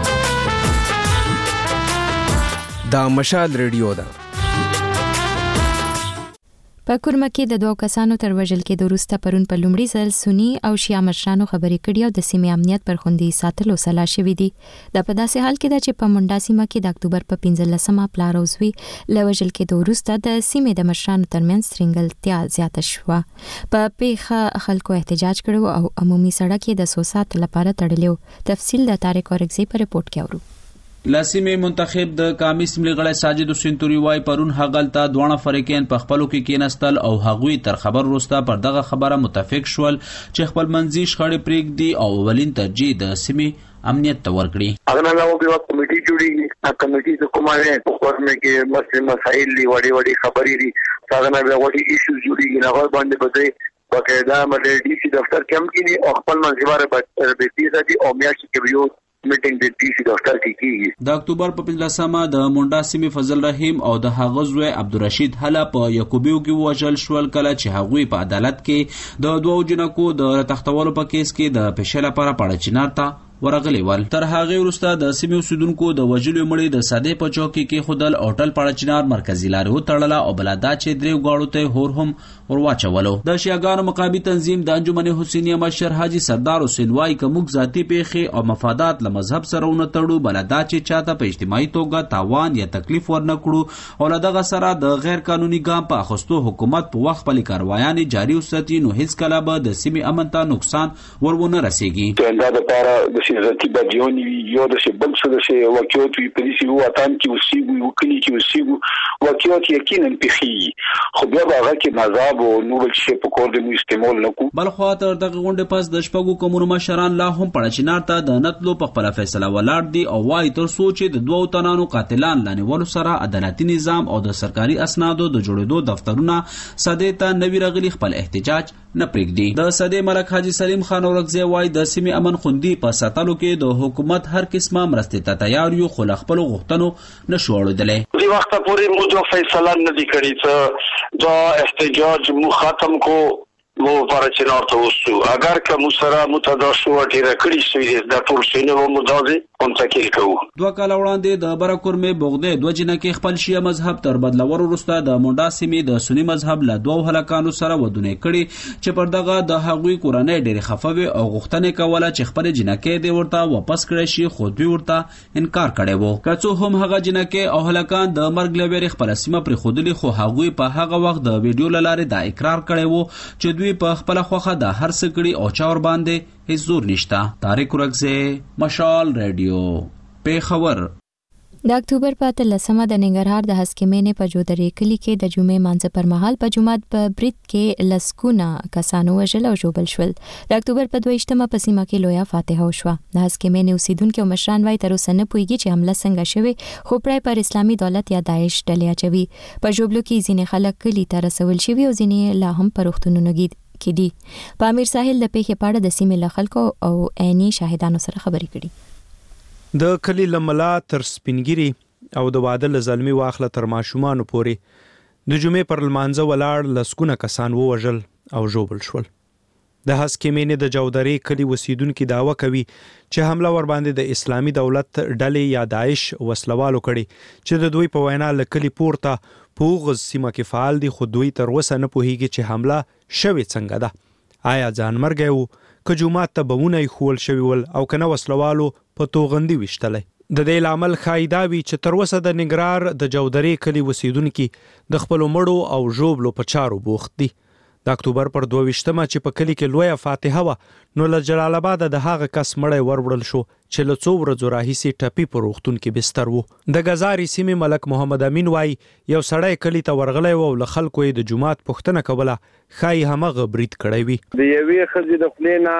دا مشال ریډیو ده. په کورمه کې د 2 کسانو تر وژل کې د وروسته پرون په لومړي ځل سنی او شیعه مشرانو خبرې کړي او د سیمې امنیت پر خوندي ساتلو سلا شوې دي. د په داسې حال کې د چې په منډا سیمه کې د اکتوبر په 15مه پلاروزوي لوژل کې د وروسته د سیمې د مشرانو ترمنځ ترنګلتیا زیاته شوه. په پیښه خلکو احتجاج کړو او عمومي سړک یې د سوسات لپاره تړلیو. تفصیل د طارق اورګزی په رپورت کې اورو. لاسیمه منتخب د قومي اسمبلی غړی ساجد حسین توري وای پرون هغلته دوه فریقین په خپلو کې کېناستل او هغوی تر خبر وروسته پر دغه خبره متفق شول چې خپل منځي شخړې پرېږدي او ولین ترجیح د سیمې امنیت ته ورکړي. اگر نه وو په کمیټي جوړیږي کمیټي د کومه په فورم کې مسایل دی وړي خبرې دي څنګه نه وړي ایشوز جوړیږي نه باندې بده باقاعده مله ډي سي دفتر کې هم کینی او خپل منځواره به پیسې دي او میاشتې کې یو میټینګ د ډي سي دفتر کې کیږي. د اکتوبر په 15مه د مونډا سیمې فضل رحیم او د هغه زوی عبدالرشید حلا په یعقوبیو کې وژل شول کله چې هغوی په عدالت کې د 2 جنکو د تختولو په کیس کې د پېښې لپاره پاړه چنار ته ورغلی ول. تر هغه وروسته د سیمې اوسیدونکو د وژلو مړي د ساده په چوکۍ کې خودل اوټل پاړه چنار مرکزی لارې وتړله او بلادا چې دریو غاړو ته هور هم ورواچولو. د شیعاګانو مقابل تنظیم د انجمن حسینیه مشر حاجی سردار حسین وای کوم ذاتی پیښې او مفادات له مذهب سره ونتړو بلادا چې چاته په اجتماعي توګه تاوان یا تکلیف ورنکړو او له دغه سره د غیر قانوني ګام په اخستو حکومت په وخت پلي کاروایان جاری وساتي نو هیڅ کله به د سیمې امن ته نقصان ورونه رسیږي. داسې ذاتي بدیون یو د بل څه د واقعیت په دې وطن کې اوسېږي وکړي کې اوسېږي واقعیت یقینا پیخي خو بیا هغه کې مذهب او نور شی په کور د استعمال نکو. بل خو تر دغه غونډې پس د شپږو کومونو مشران لا هم پړچینار ته د نتلو په خپل فیصله ولاړ دي او وايي تر څو چې د دوو تنانو قاتلان لانیولو سره عدالتي نظام او د سرکاري اسنادو د جوړېدو دفترونه صدې ته نوی رغلي خپل احتجاج نه پرېږدي. د صدې ملک حاجي سلیم خان اورکزی وايي د سیمې امن خوندي په ساتلو کې د حکومت هر قسمه مرستې ته تیار یو خو خپل غوښتنو نشو اړېدلی. دې وخت پورې موږ فیصله نه دي کړې چې دا احتجاج مو ختم کو مو پرچینار ته وسو اگر که مو سره متداشو ډیره کړی شوی د ټول سینه مو دازي کنټاکټ کوو. 2 کال وړاندې د برکورمې بوغده دوه جنکه خپل شیعه مذهب تر بدلور وروسته د مونډا سیمې د سنی مذهب له دوه هلکانو سره ودونه کړي چې پر دغه د هغوی کورنۍ ډېر خفوي او غوښتنې کوله چې خپل جنکه دی ورته واپس کړي شي خو دوی ورته انکار کړي وو. که څو هم هغه جنکه او هلکان د مرګ لوي خپل سیمه پر خودلی خو هغوی په هغه وخت د ویډیو لاره د اقرار کړي وو چې دوی په خپل خوخه د هر څه کړي او چا ور باندې هیڅ زور نشته. طارق رګزی، مشال رادیو، پیښور. د اکتوبر په 13مه د ننګرهار د هسکمینې په جودرې کلی کې د جمعې مانځه پر مهال په جمعات په برید کې لسکونه کسانو وژل او ژوبل شول. د اکتوبر په 22مه په سیمه کې لویه فاتحه وشوه. د هسکمینې اوسیدونکو مشران وايي تر اوسه نه پوهیږي چې حمله څنګه شوه خو پرې پر اسلامي دولت یا داعش ډلې اچوي. په ژوبلو کې ځینې خلک کلی ته رسول شوي او ځینې لا هم پر روغتونونو کې دي. په امیر ساحل د پیښې په اړه د سیمې له خلکو او عیني شاهدانو سره خبرې کړي. د کلی لملا تر سپینګری او د واده لزلمی واخله تر ماشومان پورې د جمعې پر لمانځه ولاړ لسکونه کسان ووژل او ژوبل شول. د هسکمینې د جودرې کلی وسیدونکو داوا کوي چې حمله ور باندې د اسلامي دولت ډلې یا داعش وسلوالو کړي چې د دوی په وینا لکلی پورته پوغز سیمه کې فعال دي خو دوی تر اوسه نه پوهیږي چې حمله شوې څنګه ده. آیا ځان مرګ یو که جمعات ته بمونه خول شوی ول او کنه وسلوالو په توغندي وشتلې. د دې لامل خایداوی چې تر اوسه د نګرار د جودرې کلی وسیدونکو د خپل مړو او ژوبلو په چارو بوخت دي. د اکتوبر پر 22مه چې په کلی کې لویه فاتحه و نو له جلال آباد د هغه کس مړی وروړل شو چې له څو ورځو راهیسې ټپي په روغتون کې بستر وو. د غزاري سیمې ملک محمد امین وای یو سړی کلی ته ورغلی و له خلکو یې د جمعات پوښتنه کوله خای همغه برید کړی وي. د یوې خځې د خلینا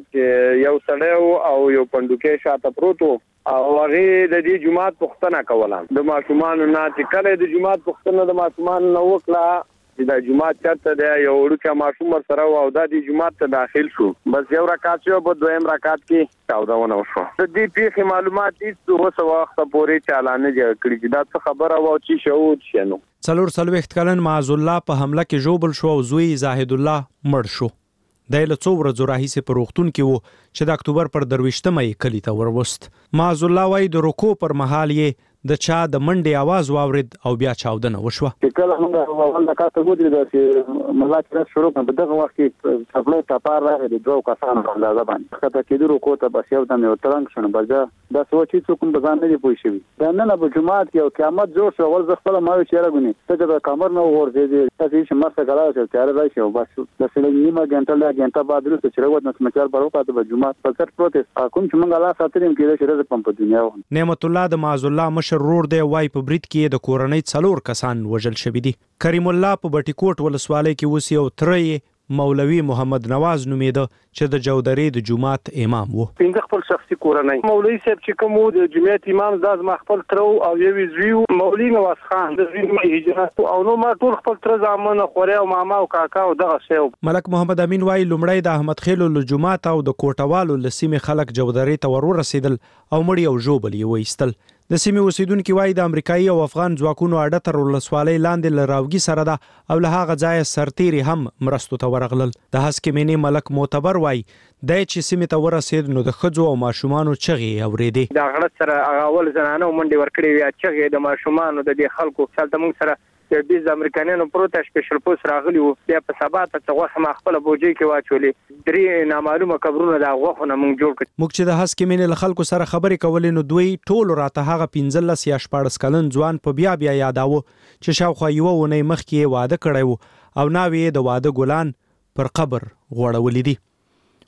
چې یو سړی او یو پندوکې شاته پروت او هغه د دې جمعات پوښتنه کوله د ماشومان نه چې کله د جمعات پوښتنه د ماشومان نو وکړه د جمعات چرته د یو ورکه ماشوم سره او د جمعات ته داخل شو بس یو رکعت شو په دویم رکعت کې چاودونه وشو. د دې پیښې معلومات هیڅ اوسه وخت پورې چالانه کړي چې دا څه خبره و چې شو نو 44 کلن معاذ الله په حمله کې ژوبل شو او زوی زاهد الله مړ شو. د له څو ورځو راهیسې په روغتون کې وو چې د اکتوبر پر 23مه کلی ته وروست. معاذ الله وايي د رکوع پر مهال یې د چا د منډې आवाज واورید او بیا چاودنه وشوه. کله موږ اول د کاته ودرې چې ملاک شروع کړ په دغه وخت کې خپل تپار راغی د دوه کسانو په اندازه باندې کته کې د رکوع ته بس یو دم یو ترنګ شنه بجا د سوچي څوک په ځان نه دی پوي شوی. دا نه په جمعات کې او قیامت جوړ شو ول خپل ما چې راغونی ته د کمر نه ورځي چې چې مرسته کړه چې تیار راشي او بس د سلګ نیمه غنټه بعد وروسته چې راوځي نو سمچار برو پاتې په جمعات پر سر پروتست کوم چې موږ الله ساتریم کې د شرز په دنیا و. نعمت الله د معاذ الله مشر رور دی وای په برید کې د کورنۍ 4 کسان وژل شوی دي. کریم الله په بټی کوټ ولسوالۍ کې وسی او ترې مولوی محمد نواز نومیده چې د جودرې د جمعات امام وو. پنځه خپل شخصي کورنۍ مولوی صاحب چې کوم د جمعیت امام زاز ما خپل ترو او یو زیو مولوی نواز خان د زیو هجرت او نو ما ټول خپل تر زامن خوري او ماما او کاکا او دغه شی. ملک محمد امین وای لومړی د احمد خیلو له جمعات او د کوټوالو لسیمه خلک جودرې ته ورسېدل او مړی او ژوبل یې وېستل. د سیمې اوسیدونکو وایي د امریکایي او افغان ځواکونو اډه تر ولسوالۍ لاندې لراوګي سره ده او له هغه ځایه سرتیري هم مرستو ته ورغلل. د هسکمینې ملک معتبر وایي د چې سیمې ته ورسېد نو د ښځو او ماشومانو چغې اورېدې. د غړت سره هغه اول زنانه منډې ورکړې وي چغې د ماشومانو د دې خلکو څلته موږ سره د امریکایانو پروتش سپیشل پوس راغلی وو بیا په سبا ته څنګه ما خپل بوجي کې واچولې درې نامعلومه قبرونه دا غوښنه موږ جوړ کړ. موږ چې د هسکمینې له خلکو سره خبرې کولې نو دوی ټول راته هغه 15 یا 14 کلن ځوان په بیا یاداوه چې شاوخوا یو ونې مخکې واده کړی وو او ناوې د واده ګلان پر قبر غوړولې دي.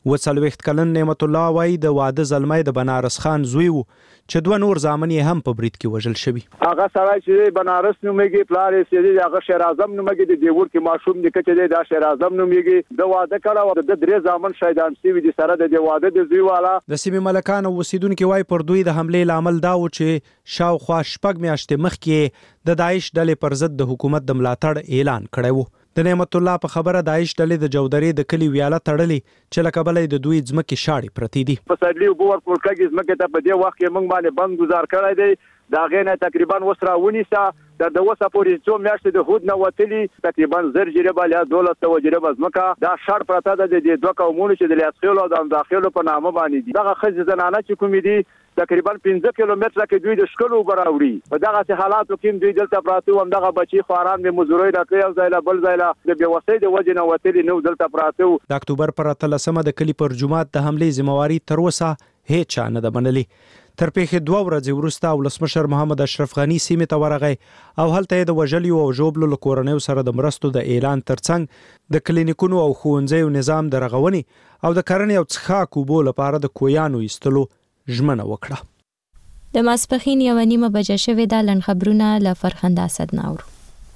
40 کلن نعمت الله وای د واده زلمی د بنارس خان زوی وو چې دوه نور زامن یې هم په برید کې وژل شوي. هغه سړی چې بنارس نومېږي پلار یې سیدي هغه شیر اعظم نومېږي د دیور کې ماشوم د کچې دی دا شیر اعظم نومېږي د واده کړه او د درې زامن شهیدان شوي دي سره د واده د زوی والا. د سیمې ملکان او اوسیدونکو وای پر دوی د حملې لامل دا و چې شاوخوا شپږ میاشتې مخکې د داعش ډلې پر ضد د حکومت د ملاتړ اعلان کړی و. د نعمت الله په خبره داعش ډلې د جودرې د کلی ویاله تړلې چې لکه بلې د دوی ځمکې شاړې پرتې دي. په سړلی وګور پورکګي ځمکې ته په دې وخت کې موږ باندې بند گزار کړی دی. دا غینه تقریبا وسره ونیسه د وسه پورې څو میاشتې د هود نه وتلی تقریبا زر جریبه یا 1200 جریبه ځمکه دا شاړ پرته د دې دوه قومونو چې د لیاسخیلو او د داخلو په نامه باندې دي. دغه خځې زنانه چې کومې دي تقریبا 15 کیلومتره کې دوی د شکلو براوړي په دغه حالاتو کې دوی دلته پراته هم دغه بچي خواران به مزوري راکړي او ځایله بل ځایله د بیوسۍ د وجه نه وتلی نو دلته پراته. د اکتوبر پر 13 د کلی پر جمعات د حملې ذمہواری تر اوسه هیڅ چا نه ده منلې. تر پیښې 2 ورځې وروسته ولسمشر محمد اشرف غنی سیمې ته ورغی او هلته د وژلیو او ژوبلو له کورنیو سره د مرستو د اعلان ترڅنګ د کلینیکونو او ښوونځیو نظام د رغونې او د کرنې او څښاک اوبو لپاره د کویانو ایستلو ژمنه وکړه. د ماسپښین 1:30 بجې شوې ده. لنډ خبرونه له فرخنده اسد ناورو.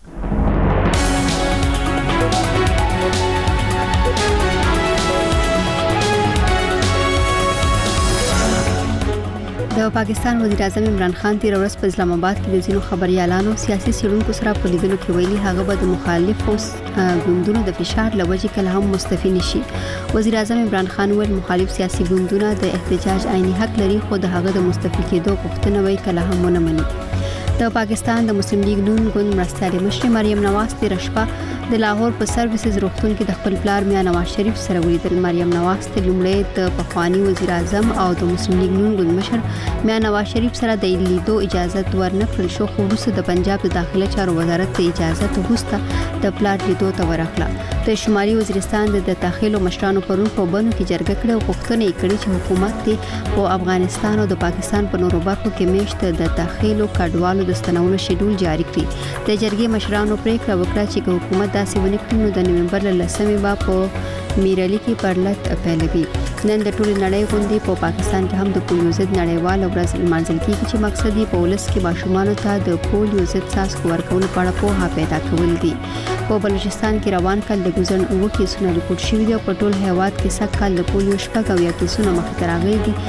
د پاکستان وزیر اعظم عمران خان تیر ورځ په اسلام آباد کې د ځینو خبريالانو سیاسي څېړونکو سره په لیدلو کې ویلي هغه به د مخالفو ګوندونو د فشار لوجې کله هم مستفید نشي. وزیر اعظم عمران خان ویل مخالف سیاسي ګوندونه د احتجاج عیني حق لري خو د هغه د مستفید کېدو غوښتنه وی کله هم ونه مني. د پاکستان د مسلم لیگ نون ګوند مرستیال مشر مریم نواز تیر شپه د لاهور په سرویسز روغتون کې د خپل پلار میا نواز شریف سره ولیدل. مریم نواز ته لومړی د پخوانی وزیر اعظم او د مسلم لیگ نون ګوند مشر میا نواز شریف سره د لیدو اجازه ورنکړل شو خو وروسته د پنجاب د داخله چارو وزارت ته اجازه وغوښته د پلار لیدو ته ورغله. د شمالي وزیرستان د داخلو مشرانو پرون په بنو کې جرګه کړې او غوښتنه یې کړې چې حکومت ته په افغانستان او د پاکستان په نورو برخو کې میشت د داخلو کډوالو د ستنولو شیډول جاری کړي. د جرګې مشرانو پریکړه وکړه چې حکومت داسې ونه کړي نو د نومبر له 10مې به په میرالي کې پرلط پیلوي. نن د ټول نړۍ غونډې په پاکستان کې هم د پولیو ضد نړیوال ورځ لمانځل کیږي چې مقصد یې په ولس کې ماشومانو ته د پولیو ضد څاڅکو ورکولو په اړه پوهه پیدا کول دي. په بلوچستان کې روان کال د ګوزن 9 کیسونه ریپورت شوي دي او په ټول هیواد کې سږ کال د پولیو شپږ اویا کیسونه مخې ته راغلي دي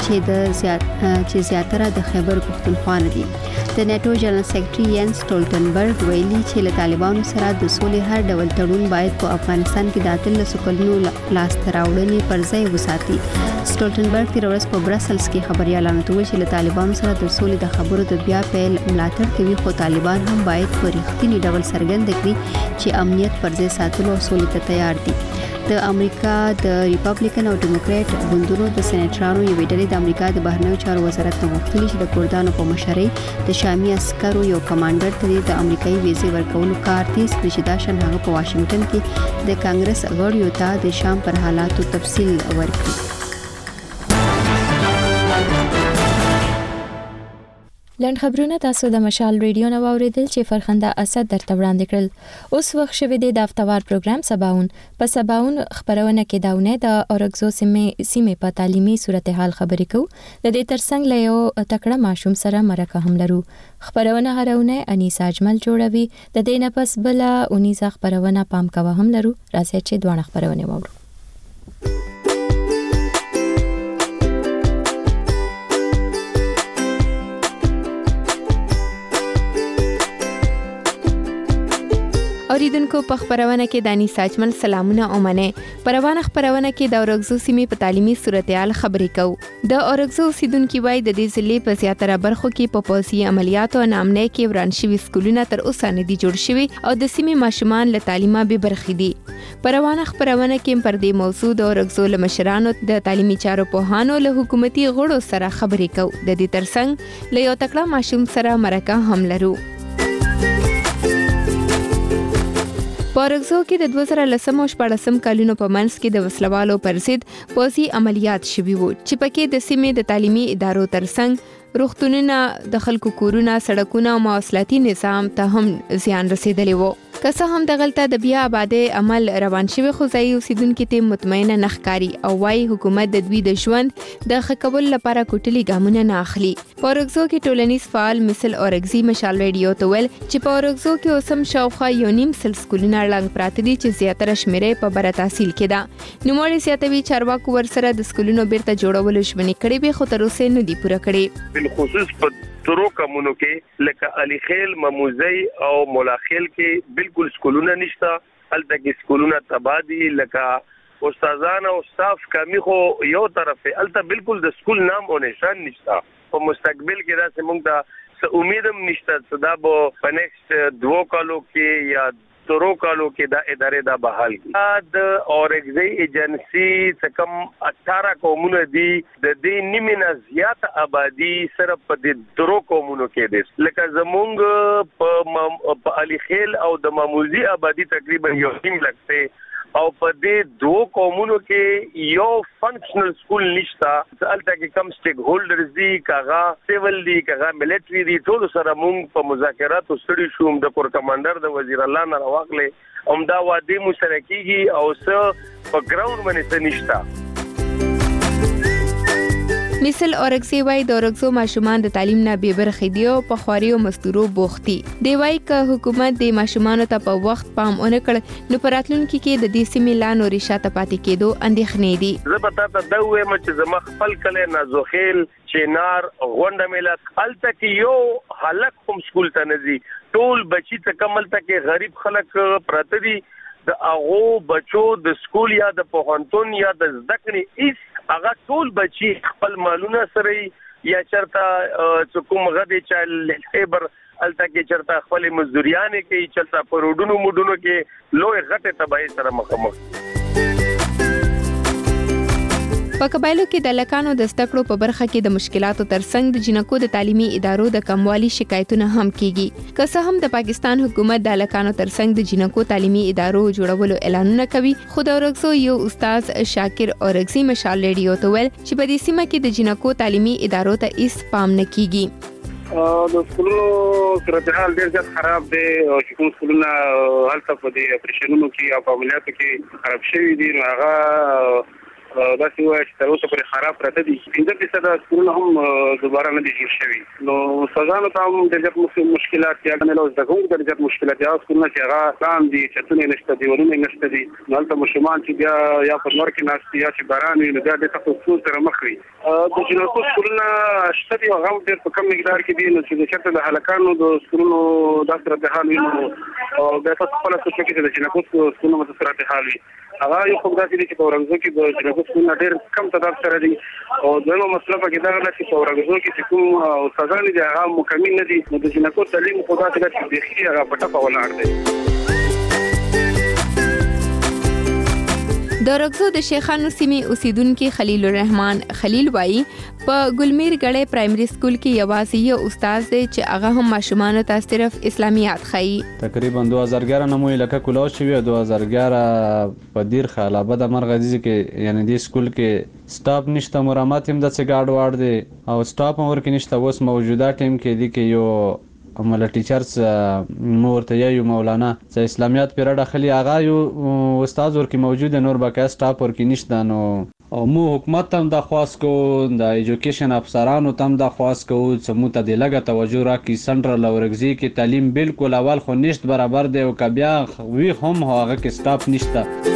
چې زیاتره د خیبر پښتونخوا نه دي. د نیټو جنرال سیکریټري ینس سټولټنبرګ ویلي چې له طالبانو سره د سولې هر ډول تړون باید په افغانستان کې د 13 کلونو لاسته راوړنې پر ځای وساتي. سټولټنبرګ تیر ورځ په برسلز کې خبريالانو ته ویل چې له طالبانو سره د سولې د خبرو د بیا پیل ملاتړ کوي خو طالبان هم باید په رښتینی ډول څرګند کړي چې امنیت پر ځای ساتلو او سولې ته تیار دي. د امریکا د ریپبلیکن او ډیموکرات ګوندونو د سېنیټرانو یو ډلې د امریکا د بهرنیو چارو وزارت ته غوښتل چې د کردانو په مشرۍ د شامي عسکرو یو کمانډر ته د امریکایي ویزې ورکولو کار تیز کړي چې دا شان هغه په واشنگټن کې د کانګرس غړیو ته د شام پر حالاتو تفصیل ورکړي. لنډ خبرونه تاسو د مشال ریډیو نو اوریدل چې فرخنده اسد درته وړاندې کړل. اوس وخت شوه د افتوار پروګرام سباون خبرونه کې داونه د اورګزو سیمې په تعلیمي صورتحال خبرې کو. د دې ترڅنګ له یو تکړه ماشوم سره مرکه هم لرو. خبرونه هرونه انیسا اجمل جوړوي. د دې نه پس بل اونیزه خبرونه پام کوه هم لرو. راځي چې دوه خبرونه وورو. اوریدونکو په خبرونه کې دانی ساجمل سلامونه او منه. پروانه خبرونه کې د اورګزو سیمې په تعلیمي صورتحال خبرې کو. د اورګزو اوسیدونکو وای د دې ضلع په زیاتره برخو کې په پولیسي عملیاتو او نامنه کې وران شوي سکولونه تر اوسه نه دي جوړ شوي او د سیمې ماشومان له تعلیمه به برخې دي. پروانه خبرونه کې پر دې موضوع د اورګزو لمشرانو د تعلیمي چارو په هانو له حکومتي غړو سره خبرې کو. د دې ترڅنګ له یو تکړه ماشوم سره مرکه هم لرو. پارکزو کې د 2010 او 14 کلونو په منځ کې د وسلوالو پر ضد پوځي عملیات شوي وو چې پکې د سیمې د تعلیمي ادارو ترڅنګ روغتونونه، د خلکو کورونه، سړکونه او مواصلاتي نظام ته هم زیان رسیدلی وو. که څه هم دغلته د بیا آبادی عمل روان شوی خو ځایي اوسیدونکو ته مطمئنه نه ښکاري او وايي حکومت د دوی د ژوند د ښه کولو لپاره کوټلي ګامونه نه اخلي. په اورګزو کې ټولنیز فعال مثل اورګزي مشال ریډیو ته ویل چې په اورګزو کې اوسم شاوخوا 1.5 سکولونه ړنګ پراته دي چې زیاتره شمیرې په بره تحصیل کې ده. نوموړي زیاتوي چارواکو ورسره د سکولونو بیرته جوړولو ژمنې کړې به خو تر اوسه نه دي پوره کړې. بالخصوص په درو کمونو کې لکه علي خیل، مموزي او مولاخیل کې بالکل سکولونه نشته. الته کې سکولونه تبادی لکه استادان او سټاف کمی خو یو طرف الته بالکل د سکول نام او نشان نشته. په مستقبل کې دا سمونږ د امیدم نشته چې دا په نیکسټ 2 کالو کې یا 3 کالو کې دا ادارې دا بحال کی. د اورګزي ایجنسی څخه کم 18 قومونه دي د دې نیمه زیات آبادی صرف په د 3 قومونو کې دي. لکه زمونږ په علي خیل او د ماموزي آبادی تقریبا 1.5 لک او په دې 2 قومونو کې یو فنکشنل سکول نشته. الته کې کم سټیک هولډرز دي، کاغه سیول دي، کاغه ملټری دي. ټول سره مونږ په مذاکراتو ستړي شوم د کور کمانډر د وزیر الله نه راوغله همدا وادي مشترکيږي او څه په ګراوند باندې نشته. مثل اورګزي وای د اورګزو ماشومان د تعلیم نه بې برخې دي او په خواري او مزدورو بوختي. دی وای ک حکومت د ماشومانو ته په وخت پام ونه کړ نو پراتلونکو کې د دې سیمې لانو ریشاته پاتې کېدو اندېښنې دي. زه به تاسو ته دا وایم چې زما خپل کله نازوخیل چینار غونډه ملت الته کې یو حلق هم سکول ته نزي. ټول بچی ته کمل ته کې غریب خلک پراته دي. د هغه بچو د سکول یا د پوهنتون یا د زدکړې هیڅ هغه ټول بچي خپل مالونه سره یا چرته کوم غدي چې لیبر الته کې چرته خپل مزدوریانه کې چلته پروډونو مودونو کې لوی غټه تباہي سره مخامخ. په قبایلو کې د لکانو د زدکړو په برخه کې د مشکلاتو ترڅنګ د جنکو د تعلیمي ادارو د کموالي شکایتونه هم کیږي. که څه هم د پاکستان حکومت د لکانو ترڅنګ د جنکو تعلیمي ادارو جوړولو اعلانونه کوي خو د اورګزو یو استاد شاکر اورګزي مشال ریډیو ته ویل چې په دې سیمه کې د جنکو تعلیمي ادارو ته هیڅ پام نه کیږي. د سکولونو صورتحال ډېر زیات خراب دی او چې کوم سکولونه هلته په دې اپریشنونو کې او په عملیاتو کې خراب شوي دي نو هغه دا څه وایي چې تر اوسه پورې خراب پراته دي. 15% سکولونه هم دوباره نه دي جوړ شوي. نو استادانو ته هم ډېر زیات مشکلات یا د زده کوونکو ډېر زیات مشکلات دي. سکولونه چې هغه کام دي چتونه نشته دي، ورونه نشته دي. نو هلته ماشومان چې بیا یا په لمر کې ناست یا چې باران وي نو بیا ډېر سخت ستونزو سره مخ وي. د جنکو سکولونه شته دي هغه هم ډېر په کم مقدار کې دي. نو چې چېرته د هلکانو د سکولونو دا صورتحال وي نو بیا تاسو خپله سوچ وکړئ چې د جنکو سکولونو به صورتحال وي. هغه یو خو داسې دي چې په اورګزو کې د جنکو سکولونه ډېر کم تعداد سره دي او دویمه مسله پکې دغه ده چې په اورګزو کې چې کوم استادان دي هغه مکمل نه دي. نو د جنکو تعلیم خو داسې ده چې بیخي هغه په ټپه ولاړ دی. د اورګزو د شیخانو سیمې اوسیدونکو خلیل الرحمن خلیل وایي په ګلمیر غړې پرایمري سکول کې یوازې یو استاد دی چې هغه هم ماشومان ته صرف اسلامیات ښيي. تقریبا 2011 نه مو لکه کولاو شوی 2011 په دیر خلابه د مرغزي کې یعنی د سکول کې سټاف نشته، مرامات هم د څه گاډ واړ دي او سټاف هم ورکې نشته. اوس موجوده ټیم کې دی کې یو عمله ټیچرز مورته یو مولانا چې اسلامیات پیرډه خلی هغه یو استاد ورکی موجوده، نور بقا سټاف ورکی نشته. نو او مو حکومت هم د خواست کو د ایجوکیشن افسرانو تم د خواست کو چې مو ته د لګه توجه راکړي. سنټرل اورګزي کې تعلیم بالکل اول خو نشته برابر دی او کبیا وی هم هغه کې سټاف نشته.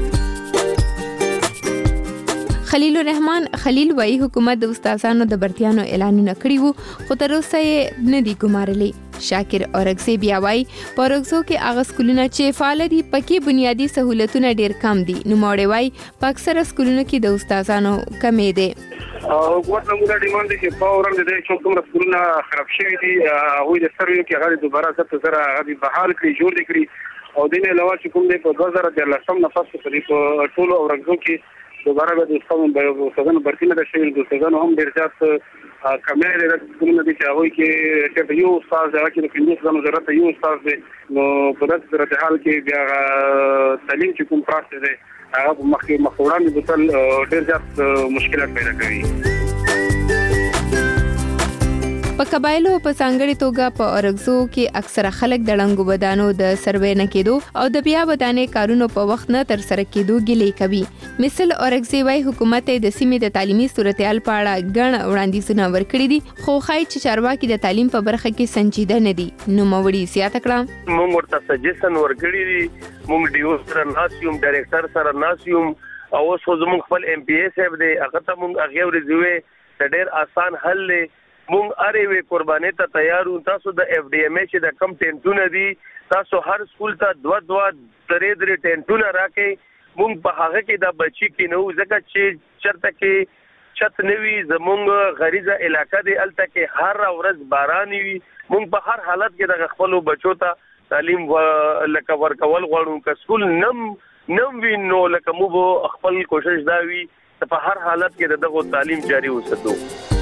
خلیل الرحمن خلیل وایي حکومت د استادانو د برتیانو اعلانونه کړي وو خو تر اوسه یې نه دي ګمارلي. شاکر اورګزي بیا وایي په اورګزو کې هغه سکولونه چې فعال دي پکې بنیادی سہولتونه ډېر کم دي. نوموړی وایي په اکثره سکولونو کې د استادانو کمې دي. حکومت نمونه ډیماند دی چې په ورم د چې کوم سکولونه خراب شوي دي هغوی د سرویو کې هغه دوباره زره هغه بحال کړي جوړ کړي او د نه علاوه چې کوم دی په 2013 نه پس په ټولو اورګزو کې دوباره به د استادانو برتي نه شوي. د استادانو هم ډېر زیات کمې لري. سکولونه دي چې هغوی کې چېرته یو استاد هغه کې د 50 استادانو ضرورت یو استاد دی. نو په داسې صورتحال کې بیا تعلیم چې کوم پراخ دی هغه په مخ وړاندې بوتل ډېر زیات مشکلات پیدا کوي. په قبایلو په ځانګړي توګه په اورګزو کې اکثره خلک د ړنګو ودانو د سروې نه کېدو او د بیا ودانې کارونو په وخت نه تر سره کېدو ګیلې کوي. مثل اورګزي وايي حکومت د سیمې د تعلیمي صورتحال په اړه ګڼ وړاندیزونه ورکړي دي خو ښایي چې چارواکي د تعلیم په برخه کې سنجیده نه دي. نوموړي زیاته کړه موږ ورته سجیشن ورکړي دي، موږ ډیو سره ناسیوم، ډایریکټر سره ناسیوم او اوس زموږ خپل ایم پی ایس صاحب دی هغه ته موږ هغه ورځوي د ډېر آسان حل له مونږ اره وی قرباني ته تیار یو. تاسو د اف ډي ام ای چې د کم ټینټونه دي تاسو هر سکول ته دوه درې ټینټونه راکې مونږ په هغه کې د بچی کې نو ځکه چې چرته کې چت نوي زمونږ غریزه علاقہ دی الته کې هر ورځ باران وي. مونږ په هر حالت کې د خپل بچو ته تعلیم لکه ورکول غواړو که سکول نم وی نو لکه مو خپل کوشش دا وي په هر حالت کې دغه تعلیم جاری وساتو.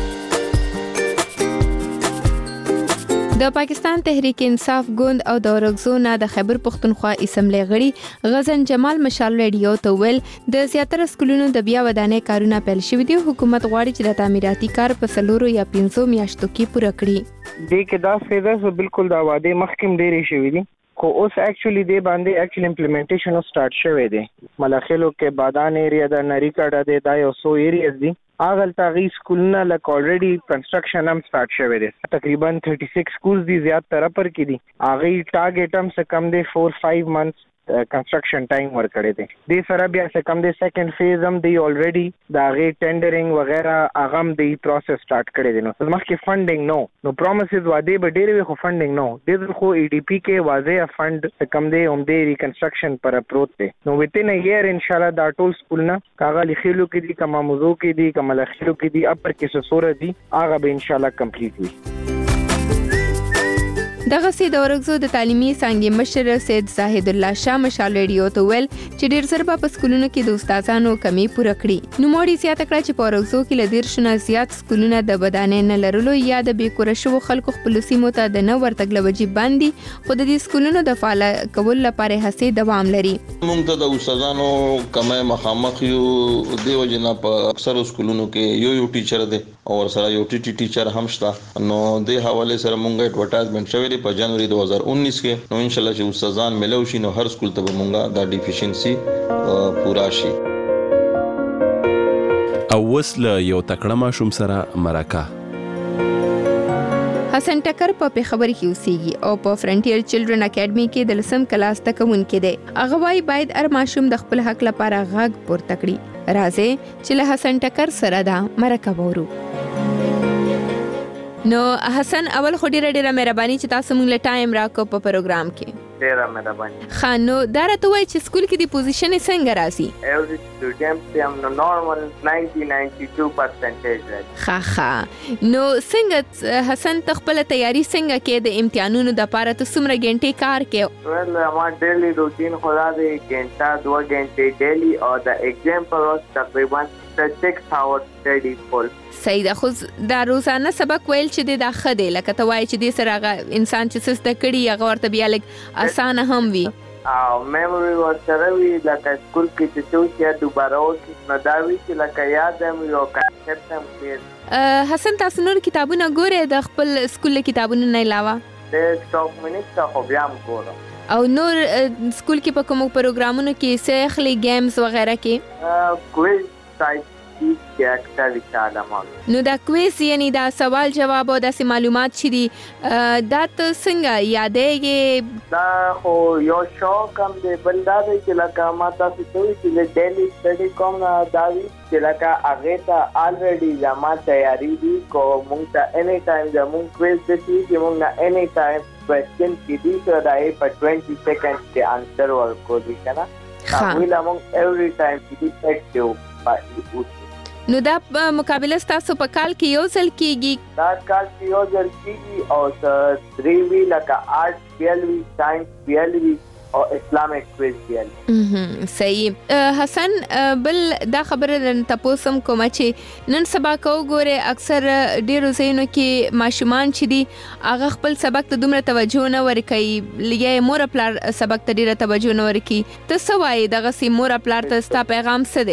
د پاکستان تحریک انصاف ګوند او د اورګزو نه د خیبر پښتونخوا اسمبلی غړي غزن جمال مشال ریډیو ته ویل د زیاتره سکولونو د بیا ودانې کارونه پیل شوي دي. حکومت غواړي چې د تعمیراتي کار په 4 یا 5 میاشتو کې پوره کړي. دې کې دا فیده بالکل دا واده مخکم ډېری شوی دي خو اوس اکچولی دې باندې اکچولی امپلیمنټیشن سٹارټ شوی دی. ملخلو کې بادان ایریا د نری کډه دی دا یو سو ایریاز دي اغل تاغي سکولونه لک الریډي کنسټرکشن هم سٹارټ شوی دی. تقریبا 36 سکولز دي زیات طرف پر کې دي اغه ټارګټ هم څه کم دی 4-5 منثs کنسټرکشن ټایم ور کړی دی. د سره بیا څه کم دی سیکنډ فیز هم دی الریډي دا غي ټینډرینګ وغیرہ اغه هم دی پروسس سٹارټ کړی دی. نو مخکې فندینګ نو پرومیسز واده به ډېر وي خو فندینګ نو د خو ای ډی پی کې واضح فند څه کم دی هم دی ریکنسټرکشن پر اپروچ دی. نو وتین ایئر ان شاء الله دا ټول سکولونه کاغه لخیلو کې دي کما موضوع کې دي کما لخیلو کې دي اپر کې سوره دي هغه به ان شاء الله کمپلیټ وي. دغه سي د اورګزو د تعلیمي څانګې مشر سید زاهد الله شاه مشال ریډیو ته ویل چې ډېر زر په سکولونو کې د استادانو کمی پوره کړي. نو موړي زیاته کړه چې په اورګزو کې لدیر شنه زیات سکولونه د بدانې نه لرلو یا د بیکوره شو خلکو خپل سیمو ته د نه ورتګ لوجي باندې خو د دې سکولونو د فعال کول لپاره هڅې دوام لري. موږ ته د استادانو کمه مخامخ یو دیو جنا په اکثر سکولونو کې یو ټیچر دی او سره یو ټیچر هم شته. نو د حواله سره موږ اډورټایزمنت شوی په جنوري 2019 کې. نو ان شاء الله چې استادان ملو شي نو هر سکول ته مونږه دا ډیفیشنسي پورا شي. او وسله یو تکړه ماشوم سره مرکه حسن ټکر په پیښور کې اوسېږي او په فرنټیر چلډرن اکیډمي کې د لسم کلاس تکونکې دی. هغه وايي باید هر ماشوم د خپل حق لپاره غږ پورته کړي. راځي چې له حسن ټکر سره دا مرکه وورو. نو حسن اول خو ډیره مهرباني چې تاسو موږ له ټایم راکو په پروګرام کې. ډیره مهرباني. خانو دا راته وایي چې سکول کې د پوزیشن څنګه راځي؟ ایوری سټوډنټ هم نورمال 90-92% راځي. ښه نو څنګه حسن تخپل تیاری څنګه کې د امتحانونو د لپاره ته څومره غنټې کار کې؟ ول ما ډیلی روټین خو دا دی غنټه 2 غنټې ډیلی او د ایگزام پر وخت تقریبا 6 hours study full. صحیح ده. خو دا روزانه سبق ویل چې د خده لکه ته وایي چې د سره انسان چې سسته کړي هغه ورته بیا لګ اسانه هم وي او میموري ورته وی لکه سکول کې چې څو یا دوباره اوس نه دا وی چې لکه یاد هم یو کنسپټ هم کې. حسن تاسو نور کتابونه ګوره د خپل سکول کتابونو نه علاوه؟ د سټاک منیټ خو بیا هم ګورم. او نور سکول کې په کوم پروګرامونو کې څه خلی گیمز وغیرہ کې؟ کویز ټایپ کې اکثر تعلیم. نو دا کویز یعنی دا سوال جواب او د معلومات چې دي دا ته څنګه یادېږي؟ دا خو یو شوق هم دی بل دا دی چې لکه ما تاسو ته وایي چې ډیلی سټډي کوم دا وی چې لکه هغه ته الریډي زما تیاری دي کو مونږ ته اني ټایم زمون کویز دي چې مونږ اني ټایم کوېسچن کې دي ته دای په 20 سیکنډ کې انسر ورکو دي کنه. ویل مونږ ایوری ټایم کې اکټیو نو دا مقابله تاسو په کال کې یو ځل کیږي؟ دا کال کې یو ځل کیږي او 3 وی لکه آرټ پیلوي ساينس پیلوي او اسلامیک کویز پیلوي. صحیح. حسن بل دا خبره تاسو کوم چې نن سبا کو ګوره اکثر ډیرو ځایونو کې ماشومان چې دي هغه خپل سبق ته دومره توجه نه ورکوي لږه مور خپل سبق ته ډیره توجه نه ورکوي. ته څه وایې دغه سي مور خپل ته ستا پیغام څه دی؟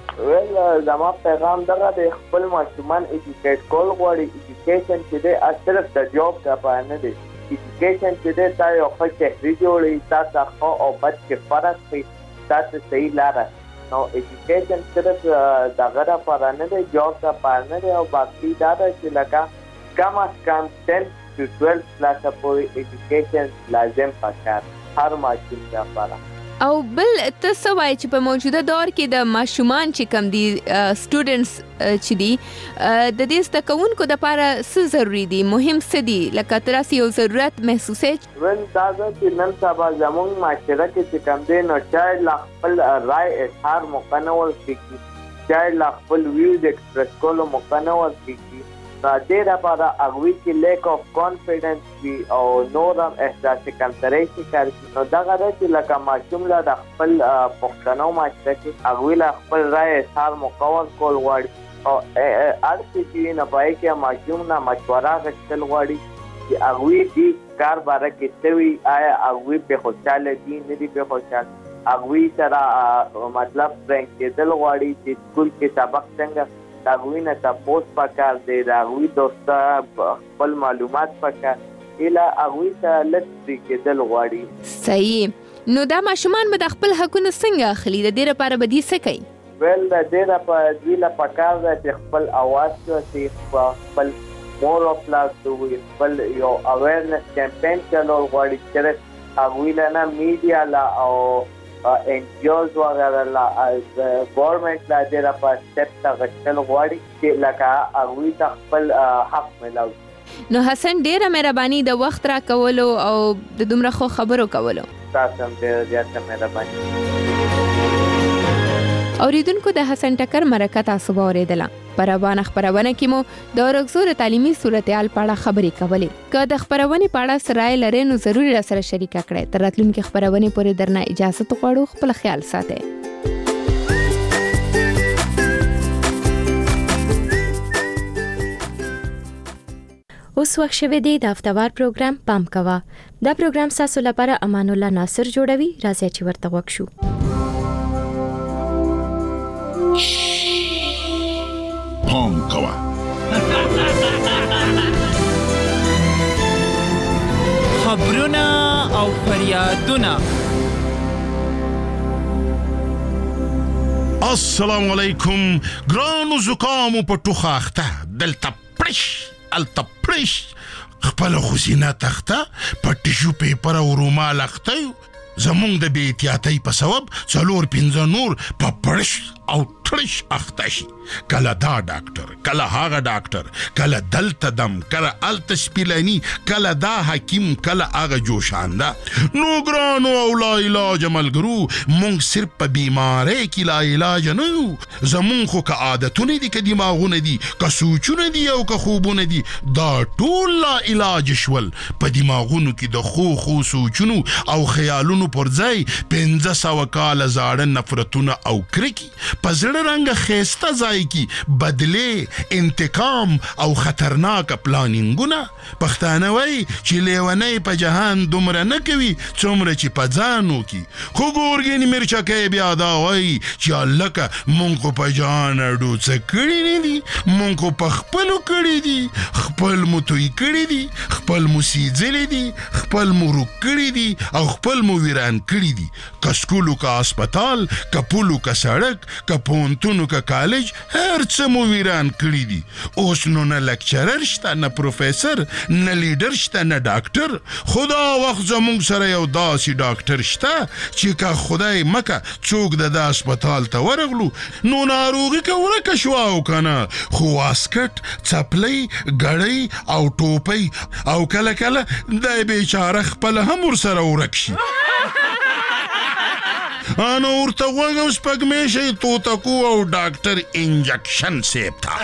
ول زما پیغام دغه د خپل ماشومان ایجوکیټ کول غواړي. ایجوکیشن چې دی صرف د جاب لپاره نه دی. ایجوکیشن چې دی تا یو ښه شهري جوړوي، تا ته ښه او بد کې فرق کوي، تا ته صحیح لاره. نو ایجوکیشن صرف دغه لپاره نه دی، جاب لپاره نه دی. او باقي دا ده چې لکه کم از کم 10 to 12 کلاسه پورې ایجوکیشن لازم پکار هر ماشوم لپاره. او بل ته څه وایي چې په موجوده دور کې د ماشومان چې کم دي سټوډنټس چې دي د دې زده کوونکو دپاره څه ضروري دي، مهم څه دي، لکه تراسې یو ضرورت محسوسوي؟ ول دا ده چې نن سبا زموږ معاشره کې چې کم دی نو چای لا خپل رای اظهار موقع نه ورکړي، چای لا خپل ویوز ایکسپریس کولو موقع نه ورکړي. دې لپاره هغوی کې لیک آف کانفیډنس وي او نور هم احساس کمترۍ ښکار شي. نو دغه ده چې لکه ماشوم له د خپل پښتنو معاشره کې هغوی له خپل رای اظهار موقع ورکول غواړي او هر څه چې وي نو په هغې کې ماشوم نه مشوره اخیستل غواړي چې هغوی دې کار باره کې څه وي، آیا هغوی پرې خوشحاله دي نه دي پرې خوشحاله، هغوی سره مطلب فرینډ کېدل غواړي چې سکول کې سبق څنګه دا غوی نه تاسو پکار دی، دا غوی دوستا خپل معلومات پکار اله غوی ته لټ کېدل غواړي. صحیح. نو دا ماشومان به د خپل حقونه څنګه اخلي؟ د دې لپاره به دې څه کوي؟ ول د دې لپاره دوی له پکار دی چې خپل اواز چې خپل مور او پلاس دوی خپل یو اویرنس کمپین چلول غواړي چې هغوی له نه میډیا لا او NGOs وغیرہ لا گورنمنٹ لا دې لپاره سټپ غوښتل غواړي چې لکه هغوی ته خپل حق ملاو. نو حسن ډیره مهرباني د وخت را کولو او د دومره خو خبرو کولو. تاسو هم ډیره زیاته مهرباني. اوریدونکو د حسن ټکر مرکه تاسو به اورېدله. په روانه خپرونه کې مو د اورکزو د تعلیمي صورتحال په اړه خبرې کولې. که د خپرونې په اړه څه رایه لرئ نو ضروري راسره شریکه کړئ. تر راتلونکې خپرونې پورې درنه اجازه غواړو. خپل خیال ساتئ. اوس وخت شوی دی د هفتهوار پروګرام پام کوه. دا پروګرام ستاسو لپاره امان الله ناصر جوړوي. راځئ چې ورته غوږ شو. پام کوه. خبرونه او فریادونه. السلام علیکم ګرانو زکامو په ټوخه اخته دلته پرش الته پرش خپل خوسینه تخته په ټیشو پیپر او رومال اخته زمونږ د بې احتیاطۍ په سبب 4-5 نور په پرش او ټرش اخته شي. کله دا ډاکټر، کله هغه ډاکټر، کله دلته دم، کله الته سپیلني، کله دا حکیم، کله هغه جوشانده. نو ګرانو او لا علاج ملګرو مونږ صرف په بیماری کې لا علاج نه یو. زمونږ خو که عادتونه دي، که دماغونه دي، که سوچونه دي او که خوبونه دي، دا ټول لا علاج شول. په دماغونو کې د خو سوچونو او خیالونو پر ځای 500 کاله زاړه نفرتونه او کرکي په زړه رنګه ښایسته ځای کې بدلې، انتقام او خطرناک پلانینګونه. پښتانه وایي چې لیونی په جهان دومره نه کوي څومره چې په ځان وکړي. خو ګورګین میرچکی بیا دا وایي چې هلکه مونږ خو په جهان اډو څه کړي نه دي، مونږ خو په خپلو کړي دي، خپل مو توی کړي دي، خپل مو سیځلي دي، خپل مو روک کړي دي او خپل مو ویران کړي دي. که سکولو که اسپتال، که پولو که سړک، که پوهنتونو که کالج، هر څه مو ویران کړي دي. اوس نو نه لکچرر شته، نه پروفیسر، نه لیډر شته، نه ډاکټر. خدا وخت زمونږ سره یو داسې ډاکټر شته چې که خدای مکه څوک د اسپتال ته ورغلو نو ناروغي که ورکه شوه او که نه، خو واسکټ، څپلۍ، ګړۍ او ټوپۍ او کله کله دی بیچاره خپله هم ورسره ورک شي. انو ورته غوږ او سپږمې شي توتکو او ډاکټر انجکشن سیب ته.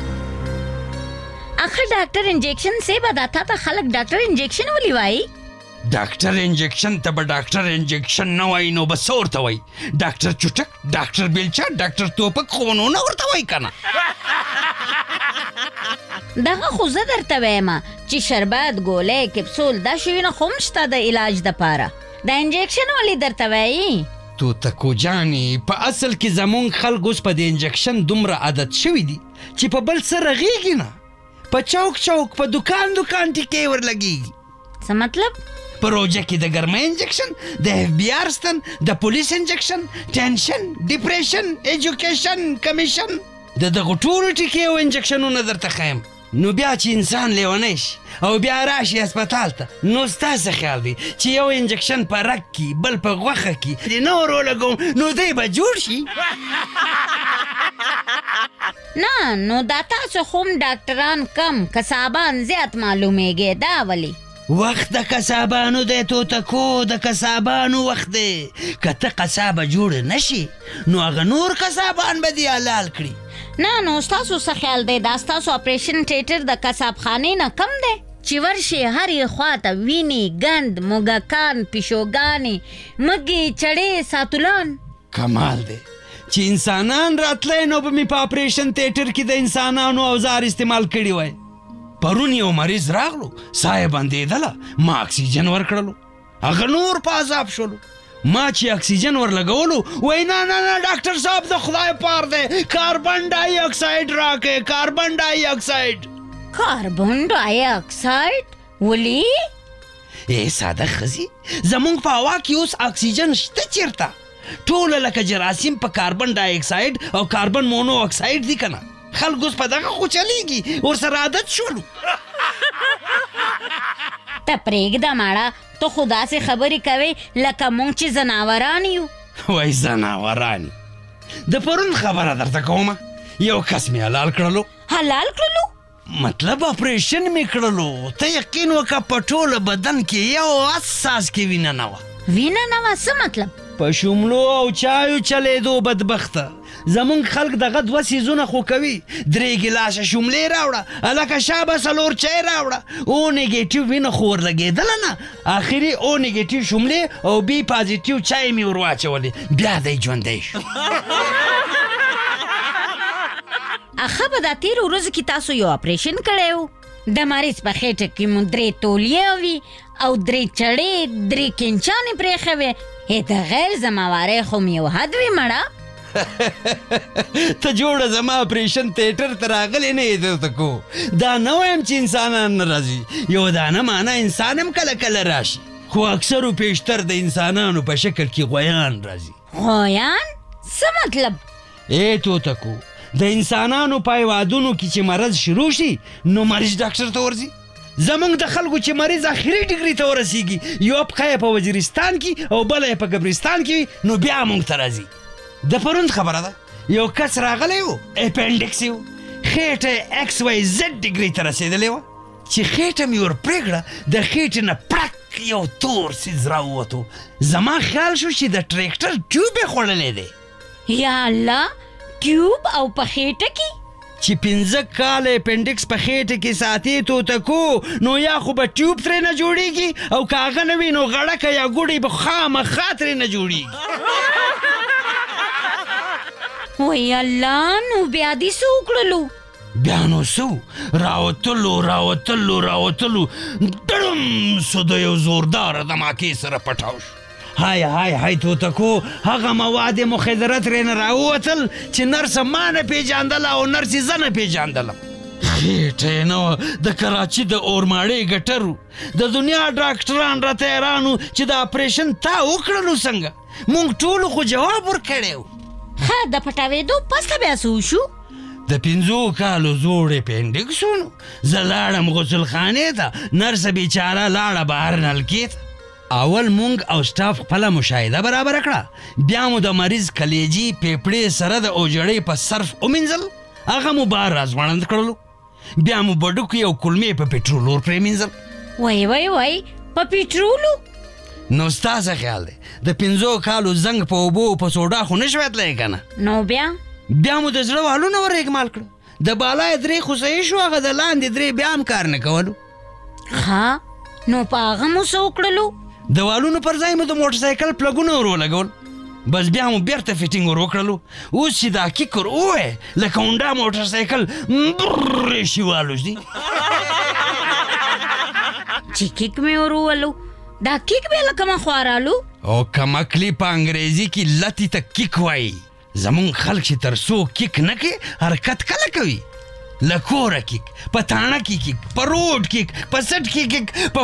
आखिर डॉक्टर इंजेक्शन से बताता था खलक डॉक्टर इंजेक्शन वाली वाई ډاکټر انجکشن ته به ډاکټر انجکشن نه وای نو به څه ورته وای؟ ډاکټر چټک، ډاکټر بیلچه، ډاکټر توپک خو نو نه ورته وای که نه؟ دغه خو زه درته وایم چې شربت، ګولۍ، کپسول دا شیونه خو هم شته د علاج دپاره. د انجکشن ولې درته وایي؟ توتکو جانې په اصل کې زمونږ خلک اوس په د انجکشن دومره عادت شوي دي چې په بل څه رغېږي نه، په چوک چوک په دکان ټیکې ورلګېږي. څه مطلب؟ په روژه کې د ګرمۍ انجکشن، د FBI ستن، د پولیس انجکشن، ټینشن، ډیپریشن، ایجوکیشن کمیشن، د دغو ټولو ټیکې او انجکشنونه درته ښیم. نو بیا چې انسان لیونی شي او بیا راشي هسپتال ته، نو ستاسې خیال دی چې یو انجکشن په رګ کې، بل په غوښه کې د نه ور ولګوم نو دی به جوړ شي؟ نه، نو دا تاسو خو هم ډاکټران کم، کسابان زیات معلومیږي. دا ولې؟ وخت د کسابانو دی توتکو، د کسابانو وخت دی. که ته قصابه جوړ نشي نو هغه نور کسابان به دې حلال کړي. نه، نو ستاسو څه خیال دی دا ستاسو اپریشن تیټر د کسابخانې نه کم دی چې ورشي هرې خواته وینې، ګند، موږکان، پیشوګانې، مږې، چړې، ساتولان؟ کمال دی چې انسانان راتلی نو به مې په اپریشن تیټر کې د انسانانو اوزار استعمال کړي وای. پرون یو مریض راغلو، ساه یې بندېدله، ما اکسیجن ورکړلو، هغه نور په عذاب شولو. ما چې اکسیجن ورلګولو وای نه نه نه ډاکټر صاحب د خدای پار دی، کاربن ډای اکساید راکې، کاربن ډای اکساید. کاربن ډای اکساید؟ ولې؟ ساده ښځې، زمونږ په هوا کې اوس اکسیجن شته چېرته؟ ټوله لکه جراثیم په کاربن ډای اکساید او کاربن مونو اکساید دي که نه؟ خلک اوس په دغه خو چلیږي، ورسره عادت شولو. ته پرېږده ماړه، ته خو داسې خبرې کوې لکه مونږ چې ځناوران یو. وای ځناوران یو؟ د پرون خبره درته کومه، یو کس مې حلال کړلو. حلال کړلو؟ مطلب اپریشن مې کړلو. ته یقین وکړه په ټوله بدن کې یو اساس کې وینه نه وه. وینه نه وه؟ څه مطلب؟ په شوملو او چایو چلېدو بدبخته. زمونږ خلک دغه 2 سیزونه خو کوي، 3 ګیلاسه شوملې راوړه، هلکه شابه 4 چای راوړه. او نیګیټیو وینه خو ورلګېدله نه، آخري او نیګیټیو شوملې او بي پازیټیو چای مې ور واچولې، بیا دی ژوندی شو. اخه به دا تېرو ورځو کې تاسو یو اپریشن کړی و، د مریض په خېټه کې مو 3 تولیې وي او 3 چړې، 3 کنچانې پرېښې وې. د غیر ذمهوارۍ خو مې یو حد وي مړه. ته جوړه زما اپریشن تیټر ته راغلی نه یې توتکو. دا نه وایم چې انسانان نه راځي، یو دانه معنی انسان هم کله کله راشي، خو اکثرو پیشتر د انسانانو په شکل کې غویان راځي. غویان؟ څه مطلب؟ توتکو، د انسانانو په هیوادونو کې چې مرض شروع شي نو مریض ډاکټر ته ورځي. زمونږ د خلکو چې مریض آخري ډګري ته ورسیږي، یو پښه یې په وزیرستان کې او بله یې په قبرستان کې وي، نو بیا مونږ ته راځي. د پرون خبره ده، یو کس راغلی و، اپنډکس یې و، خېټه XYZ ډګري ته رسېدلې وه چې خېټه مې ور پرېږده، د خېټې نه پړک یو تور سیز راووتو. زما خیال شو چې د ټریکټر ټیوب یې خوړلی دی. یا الله، ټیوب او په خېټه کې؟ چې 15 کاله اپنډکس په خېټه کې ساتي توتکو، نو یا خو به ټیوب ترې نه جوړېږي او که هغه نه وي نو غړکه یا ګوډۍ به خامخا ترې نه جوړېږي. وای الله، نو بیا دې څه وکړلو؟ بیا نو څه راوتلو ډړم سو د یو زورداره دماکې سره پټاو شو. های توتکو، هغه مواد مخدره ترې نه راووتل چې نرس ما نه پېژندله او نرس زه نه پېژندلم. خېټه یې نه وه د کراچي د اورماړۍ ګټرو. د دنیا ډاکټران راته حیران وو چې د اپریشن تا وکړلو څنګه. مونږ ټولو خو جواب ورکړی و. ښه، د پټاوېدو پسته بیا څه وشو؟ د 5 کالو زوړ اپنډکس ونو. زه لاړم غسلخانې ته، نرسه بیچاره لاړه بهر نلکې ته. اول مونږ او سټاف خپله مشاهده برابره کړه، بیا مو د مریض کلیجي پیپړې سره د اوجړۍ په صرف ومینځل، هغه مو بهر راځوړند کړلو، بیا مو بډوکې او کلمې په پټرول ور پرېمینځل. وای په پټرولو؟ نو ستا څه خیال دی د 5 کالو زنګ په اوبو په سوډا خو نه شوی تللی که نه؟ نو بیا مو د زړه والونه ور اکمال کړه. د بالا 3 خو صحیح شو، هغه د لاندې 3 بیا هم کار نه کولو. ها، نو په هغه مو څه وکړلو؟ د والونو پر ځای مو د موټر سایکل پلګونه ور ولګول، بس بیا مو بیرته فیټینګ ور وکړلو. اوس چې دا کیک ور ووایې لکه هونډا موټر سایکل برې شي والوځي. چې کیک مې ور وولو، دا کیک بیا له کومه خوا رالو؟ او کمکلي په انګریزي کې لتې ته کیک وایي. زمونږ خلک چې تر څو کیک نه کوي حرکت کله کوي؟ له کوره کیک، په تاڼه کې کیک، په روډ کیک، په سټ کې کیک،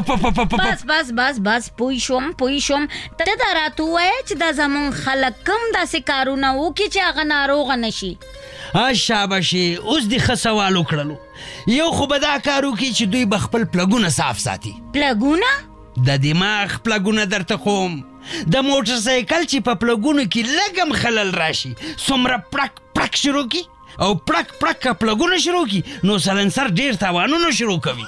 بس پوی شوم. ته دا راته ووایه چې دا زمونږ خلک کم داسې کارونه وکړي چې هغه ناروغه نشي. شاباشي، اوس دې ښه سوال وکړلو. یو خو به دا کار وکړي چې دوی به خپل پلګونه صاف ساتي. پلګونه؟ د دماغ پلګونه درته خوم. د موټر سایکل چې په پلګونو کې لږم خلل راشي څومره پړک شروع کی او پړک پلګونه شروع کی نو سلنسر ډیر تاوانونه شروع کوي.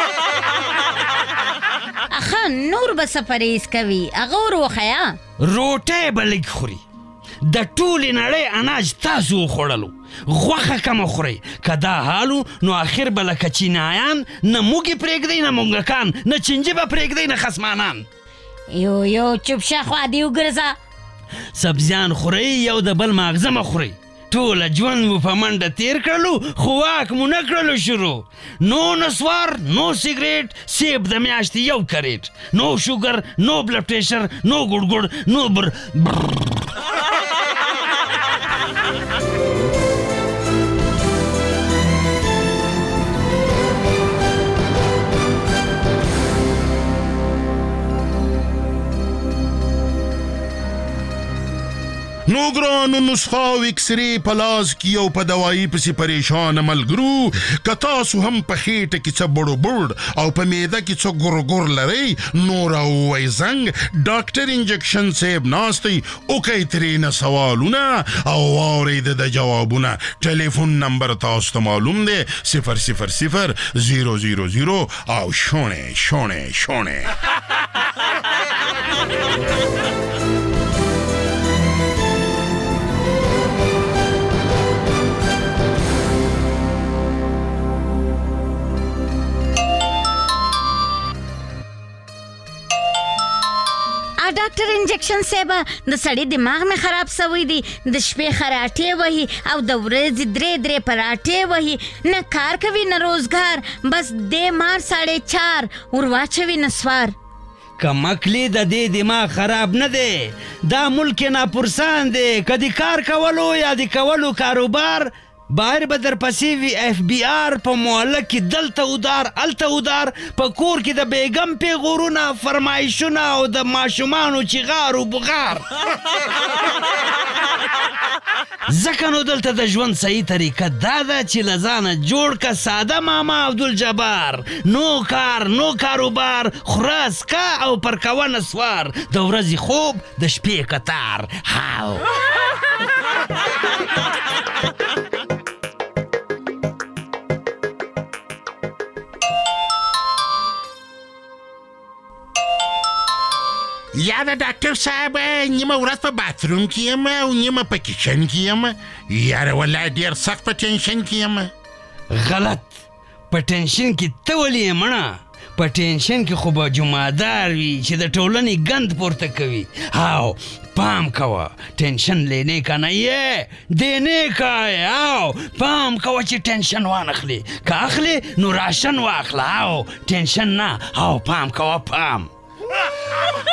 اخه نور به څه پرهیز کوي؟ هغه ور وښیه. روټۍ به لږ خوري. د ټولې نړۍ اناج تاسو وخوړلو، غوښه کمه خورئ. که دا حالو نو آخر به لکه چینایان نه موږې پرېږدئ نه موږکان، نه چینجي به پرېږدئ نه خسمانان. یو چوپ شه، خوا دې وګرځه. سبزیان خورئ، یو د بل ماغزه مه خورئ. ټوله ژوند مو په منډه تیر کړلو خو واک مو نه کړلو شروع. نو نسوار، نو سیګریټ، سیب د میاشتې یو کریټ، نو شوګر، نو بلډ پریشر، نو ګوړ نو نو ګرانو نسخه او اکسرې په لاس کې او په دوایي پسې پریشان ملګرو، که تاسو هم په خېټه کې څه بړ او په معده کې څه ګور لرئ نو راووایئ زنګ. ډاکټر انجکشن صاحب ناست دی، وکئ ترېنه سوالونه او واورئ د جوابونه. ټلیفون نمبر تاسو ته معلوم دی 000 او شونې. ډاکټر انجکشن صاحب، د سړي دماغ مې خراب سوی دی. د شپې خراټې وهي او د ورځې درې پراټې وهي. نه کار کوي نه روزګار، بس دې مار 4:30 ورواچوي نسوار. کمکلی د دې دماغ خراب نه دی، دا ملک ناپرسان دی. که د کار کولو یا د کولو کاروبار بایر به در پسې وي FBI په محله کې دلته ودار الته ودار، په کور کې د بیګم پیغورونه، فرمایشونه او د ماشومانو چیغار و بغار. ځکه نو دلته د ژوند صحیح طریقه دا ده چې له ځانه جوړ که ساده ماما عبدالجبار. نو کار، نو کاروبار، خوره سکه او پر کوه نسوار، د ورځې خوب د شپې کتار. هاو یا د ډاکټر صاحب نیمه ورځ په باتروم کې یم او نیمه په کچن کې یم. یاره والله ډېر سخت په ټینشن کې یم. غلط. په ټینشن کې ته ولې یې مړه؟ په ټینشن کې خو به جمعدار وي چې د ټولنې گند پورته کوي. هاو پام کوه، ټینشن لینے کا نه یې دینے کا ہے. هاو پام کوه چې ټینشن وانخلې، که اخلې نو راشن واخله. هاو ټینشن نه، هاو پام کوه پام.